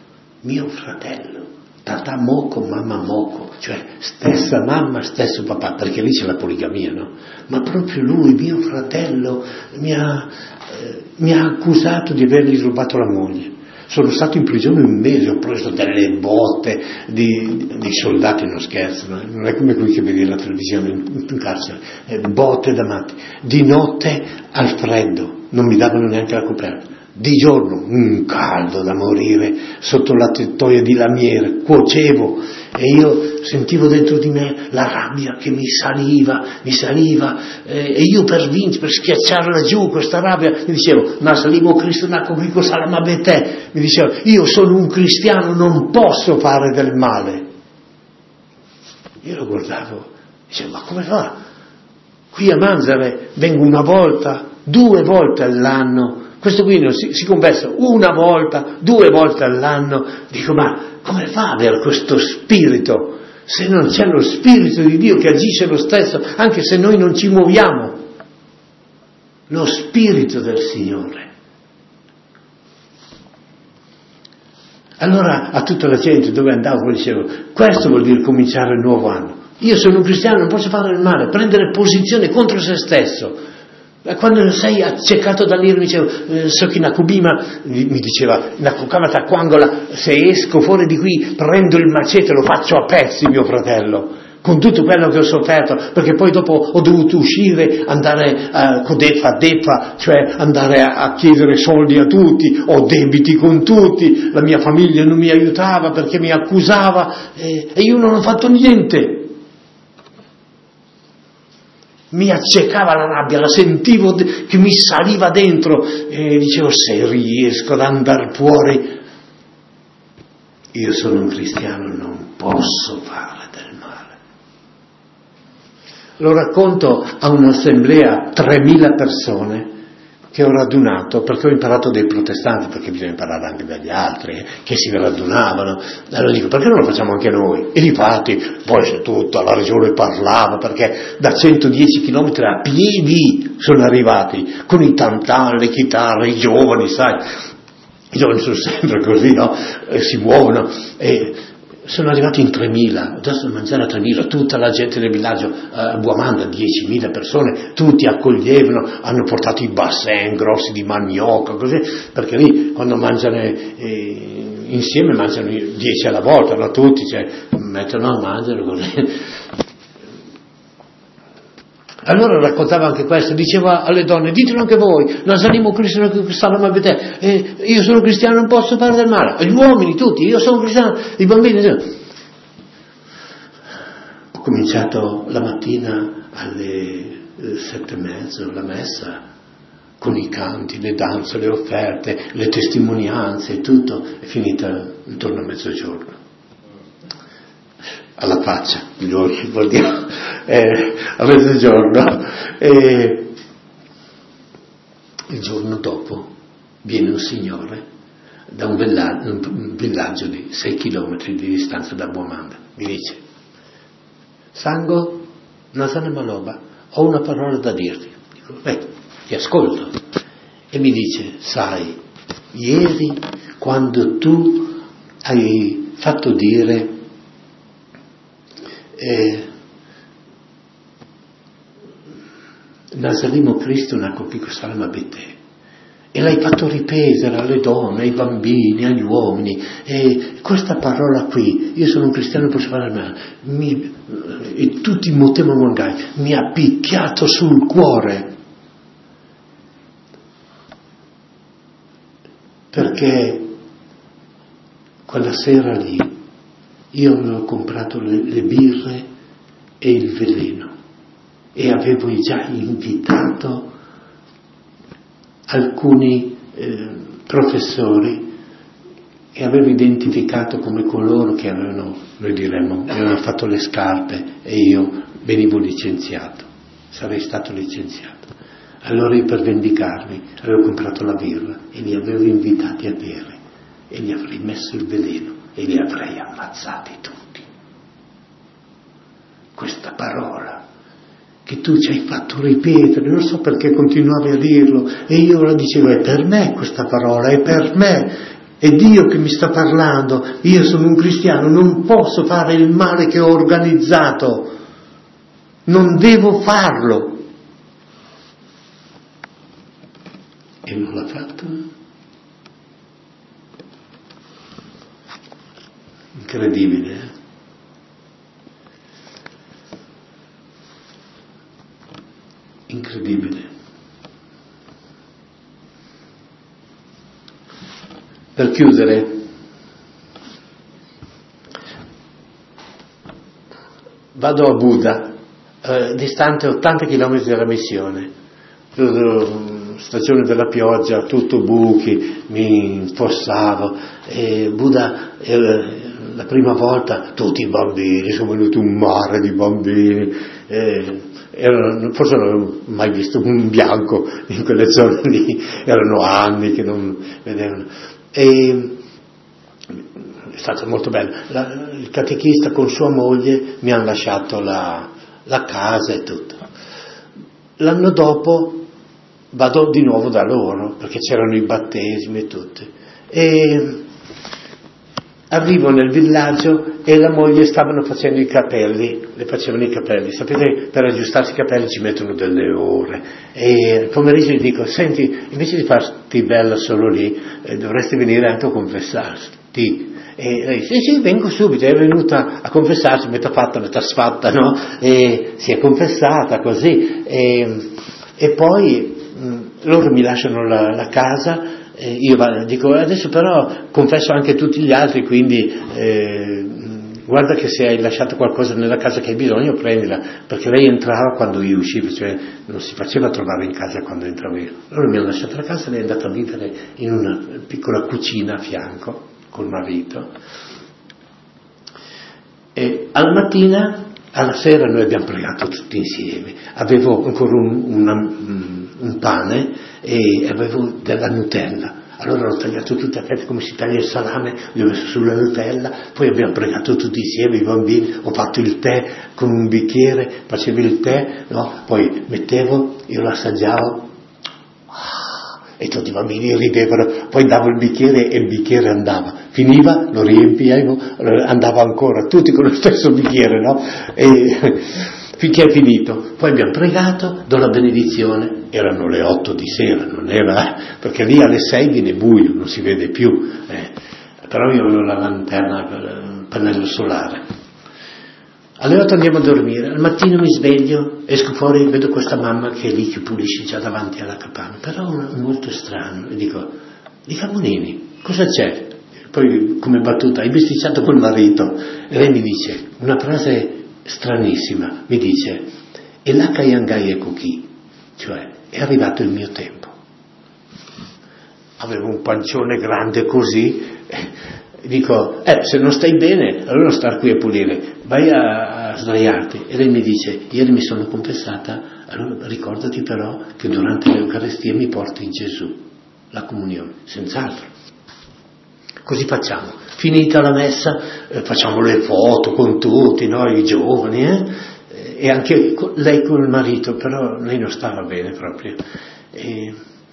tata moco, mamma moco, cioè stessa mamma, stesso papà, perché lì c'è la poligamia, no? Ma proprio lui, mio fratello, mi ha accusato di avergli rubato la moglie. Sono stato in prigione 1 mese, ho preso delle botte di soldati, non scherzo, no? Non è come quelli che vedi la televisione in carcere, botte da matti. Di notte al freddo, non mi davano neanche la coperta. Di giorno un caldo da morire sotto la tettoia di lamiere, cuocevo e io sentivo dentro di me la rabbia che mi saliva e io per schiacciarla giù questa rabbia mi dicevo: ma salimo Cristo naco qui salamabete, mi dicevo: io sono un cristiano, non posso fare del male. Io lo guardavo, dicevo: ma come fa? Qui a Manzare vengo 1 volta, 2 volte all'anno. Questo qui si confessa 1 volta, 2 volte all'anno. Dico: ma come fa ad avere questo spirito se non c'è lo spirito di Dio che agisce lo stesso anche se noi non ci muoviamo? Lo spirito del Signore. Allora a tutta la gente dove andavo dicevo: questo vuol dire cominciare il nuovo anno. Io sono un cristiano, non posso fare il male, prendere posizione contro se stesso. Quando sei accecato dall'ira, mi dicevo: so che Nakubima mi diceva, Nakukavata Quangola, se esco fuori di qui prendo il macete, lo faccio a pezzi, mio fratello. con tutto quello che ho sofferto, perché poi dopo ho dovuto uscire, andare con deffa, cioè andare a chiedere soldi a tutti, ho debiti con tutti, la mia famiglia non mi aiutava perché mi accusava e io non ho fatto niente. Mi accecava la rabbia, la sentivo che mi saliva dentro e dicevo: se riesco ad andare fuori, io sono un cristiano, non posso fare del male. Lo racconto a un'assemblea, 3.000 persone che ho radunato, perché ho imparato dai protestanti, perché bisogna imparare anche dagli altri, che si radunavano. Allora dico: perché non lo facciamo anche noi? E difatti, poi tutta la regione parlava, perché da 110 chilometri a piedi sono arrivati, con i tantan, le chitarre, i giovani, sai. I giovani sono sempre così, no? Si muovono e sono arrivati in 3.000, adesso mangiare a 3.000, tutta la gente del villaggio, a Boamanda 10.000 persone, tutti accoglievano, hanno portato i bassin grossi di manioca, così, perché lì quando mangiano insieme mangiano 10 alla volta, no? Tutti, cioè, mettono a mangiare così. Allora raccontava anche questo, diceva alle donne: ditelo anche voi, non saremo cristiani che stanno a vedere, io sono cristiano, non posso fare del male. Gli uomini tutti, io sono cristiano, i bambini. Ho cominciato la mattina alle 7:30 la messa, con i canti, le danze, le offerte, le testimonianze e tutto, è finita intorno a mezzogiorno. Alla faccia, vuol dire, a mezzogiorno. E il giorno dopo viene un signore da un villaggio di 6 chilometri di distanza da Boamanda. Mi dice: Sango, Nazane Maloba, ho una parola da dirti. Dico: ti ascolto. E mi dice: sai, ieri quando tu hai fatto dire Nazarimo Cristo nacopico salma bete, e l'hai fatto ripetere alle donne, ai bambini, agli uomini, e questa parola qui, io sono un cristiano, posso fare male, e tutti motemo mongai, mi ha picchiato sul cuore, perché quella sera lì io avevo comprato le birre e il veleno e avevo già invitato alcuni professori e avevo identificato come coloro che avevano, noi diremmo, avevano fatto le scarpe e io venivo licenziato, sarei stato licenziato. Allora io, per vendicarmi, avevo comprato la birra e li avevo invitati a bere e gli avrei messo il veleno e li avrei ammazzati tutti. Questa parola che tu ci hai fatto ripetere, non so perché continuavi a dirlo, e io ora dicevo: è per me questa parola, è per me, è Dio che mi sta parlando, io sono un cristiano, non posso fare il male che ho organizzato, non devo farlo. E non l'ha fatto. Incredibile, eh? Incredibile. Per chiudere, vado a Buda, distante 80 km dalla missione, stagione della pioggia, tutto buchi, mi infossavo, e Buda, la prima volta tutti i bambini, sono venuti un mare di bambini, forse non avevo mai visto un bianco in quelle zone lì, erano anni che non vedevano, e è stato molto bello. Il catechista con sua moglie mi hanno lasciato la casa e tutto. L'anno dopo vado di nuovo da loro, perché c'erano i battesimi e tutto, e Arrivo nel villaggio e la moglie stavano facendo i capelli, le facevano i capelli. Sapete, per aggiustarsi i capelli ci mettono delle ore. E il pomeriggio gli dico, senti, invece di farti bella solo lì, dovresti venire anche a confessarti. E lei dice, sì, vengo subito. È venuta a confessarsi, metà fatta, metà sfatta, no? E si è confessata così. E poi loro mi lasciano la casa. Io dico, adesso però confesso anche tutti gli altri, quindi guarda che se hai lasciato qualcosa nella casa che hai bisogno, prendila, perché lei entrava quando io uscivo, cioè non si faceva trovare in casa quando entravo io. Allora mi hanno lasciato la casa e lei è andata a vivere in una piccola cucina a fianco col marito. E alla sera noi abbiamo pregato tutti insieme. Avevo ancora un pane e avevo della Nutella. Allora ho tagliato tutte a fette come si taglia il salame, li ho messo sulla Nutella, poi abbiamo pregato tutti insieme, i bambini, ho fatto il tè con un bicchiere, facevo il tè, no? Poi mettevo, io lo assaggiavo, e tutti i bambini ridevano, poi davo il bicchiere e il bicchiere andava, finiva, lo riempivo, andava ancora, tutti con lo stesso bicchiere, no? E finché è finito. Poi abbiamo pregato, do la benedizione, erano le 8 di sera, non era, perché lì alle 6 viene buio, non si vede più, però io avevo la lanterna, il pannello solare. Alle 8 andiamo a dormire, al mattino mi sveglio, esco fuori, vedo questa mamma che è lì che pulisce già davanti alla capanna, però molto strano, e dico Monini, cosa c'è? Poi come battuta, hai bisticciato col marito? E lei mi dice, una frase stranissima, mi dice, e la Kayangai e Koki, cioè è arrivato il mio tempo. Avevo un pancione grande così, dico, se non stai bene, allora non star qui a pulire, vai a sdraiarti. E lei mi dice, ieri mi sono confessata, allora ricordati però che durante l'Eucaristia mi porti Gesù, la comunione, senz'altro. Così facciamo. Finita la messa, facciamo le foto con tutti, no, i giovani, e anche lei con il marito, però lei non stava bene proprio. E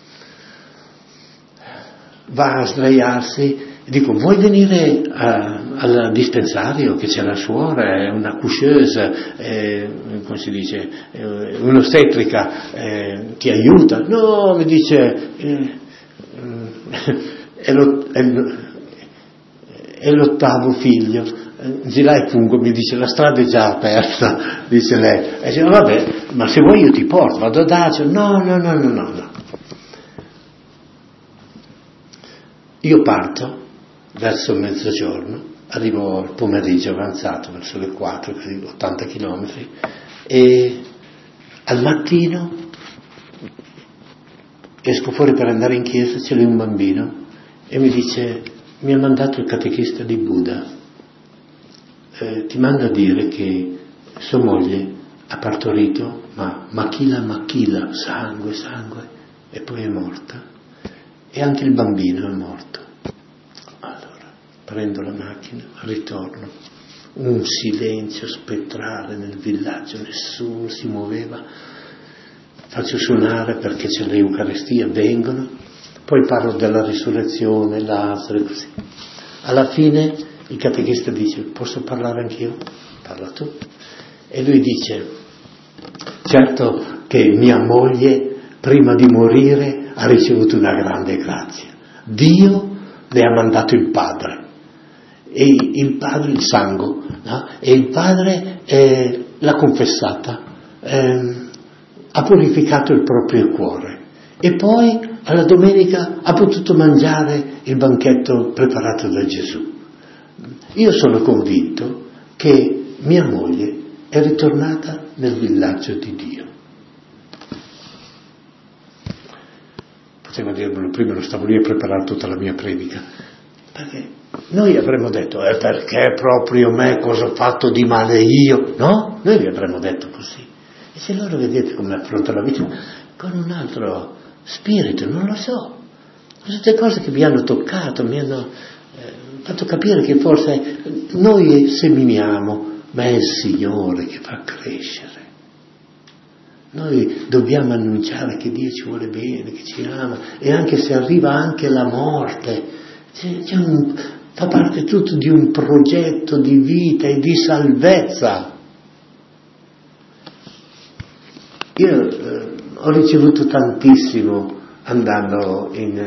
va a sdraiarsi. Dico, vuoi venire al dispensario che c'è la suora, è una coucheuse, come si dice, un'ostetrica, ti aiuta? No, mi dice, è l'ottavo figlio, Gilai Fungo mi dice, la strada è già aperta, dice lei. E dice, vabbè, ma se vuoi io ti porto, vado ad Agio. No. Io parto verso mezzogiorno, arrivo al pomeriggio avanzato, verso le 4, 80 chilometri, e al mattino esco fuori per andare in chiesa, c'è lì un bambino, e mi dice, mi ha mandato il catechista di Buddha, ti manda a dire che sua moglie ha partorito, ma machila, sangue, e poi è morta, e anche il bambino è morto. Prendo la macchina, ritorno, un silenzio spettrale nel villaggio, nessuno si muoveva, faccio suonare perché c'è l'Eucaristia, vengono, poi parlo della risurrezione, Lazzaro e così. Alla fine il catechista dice, posso parlare anch'io? Parla tu. E lui dice, certo che mia moglie prima di morire ha ricevuto una grande grazia, Dio le ha mandato il Padre. E il padre, il sangue, no? E il padre l'ha confessata, ha purificato il proprio cuore, e poi alla domenica ha potuto mangiare il banchetto preparato da Gesù. Io sono convinto che mia moglie è ritornata nel villaggio di Dio. Poteva dirmelo prima, non stavo lì a preparare tutta la mia predica, perché noi avremmo detto, perché proprio me, cosa ho fatto di male io? No? Noi vi avremmo detto così. E se loro vedete come affronta la vita, con un altro spirito, non lo so. Queste cose che mi hanno toccato, mi hanno fatto capire che forse noi seminiamo, ma è il Signore che fa crescere. Noi dobbiamo annunciare che Dio ci vuole bene, che ci ama, e anche se arriva anche la morte, c'è fa parte tutto di un progetto di vita e di salvezza. Io ho ricevuto tantissimo andando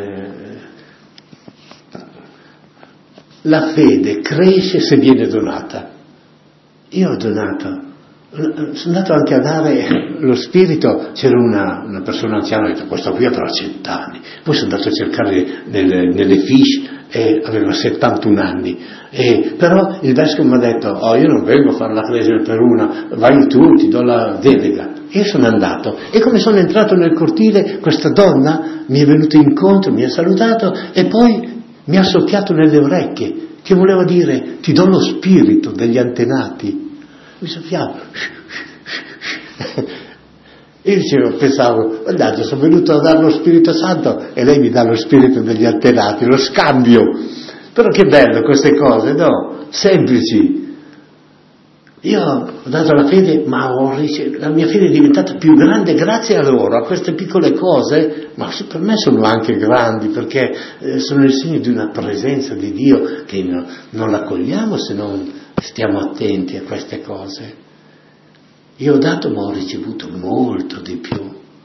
la fede cresce se viene donata. Io ho donato, sono andato anche a dare lo spirito, c'era una persona anziana, ho detto questo qui avrà 100 anni, poi sono andato a cercare nelle fiche e aveva 71 anni, però il vescovo mi ha detto io non vengo a fare la Chiesa per una, vai tu, ti do la delega. Io sono andato e come sono entrato nel cortile questa donna mi è venuta incontro, mi ha salutato e poi mi ha soffiato nelle orecchie, che voleva dire ti do lo spirito degli antenati. Mi soffiavo. Io pensavo, guardate, sono venuto a dare lo Spirito Santo e lei mi dà lo spirito degli antenati, lo scambio. Però che bello queste cose, no? Semplici. Io ho dato la fede, ma la mia fede è diventata più grande grazie a loro, a queste piccole cose, ma per me sono anche grandi, perché sono il segno di una presenza di Dio che non la cogliamo se non stiamo attenti a queste cose. Io ho dato, ma ho ricevuto molto di più.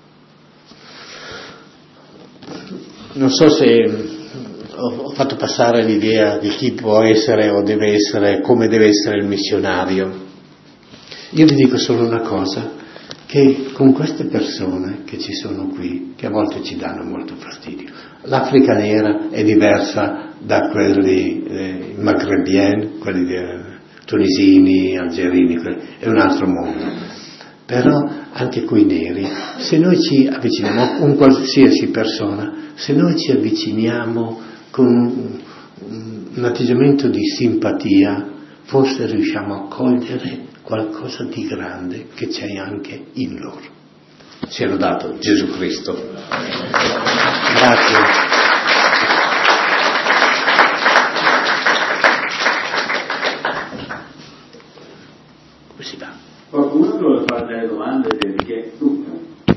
Non so se ho fatto passare l'idea di chi può essere o deve essere, come deve essere il missionario. Io vi dico solo una cosa, che con queste persone che ci sono qui, che a volte ci danno molto fastidio, l'Africa nera è diversa da quelli magrebien, quelli tunisini, algerini, è un altro mondo. Però anche coi neri, se noi ci avviciniamo, con qualsiasi persona, se noi ci avviciniamo con un atteggiamento di simpatia, forse riusciamo a cogliere qualcosa di grande che c'è anche in loro. Sia lodato Gesù Cristo. Grazie. Come si va? Qualcuno vuole fare delle domande perché tu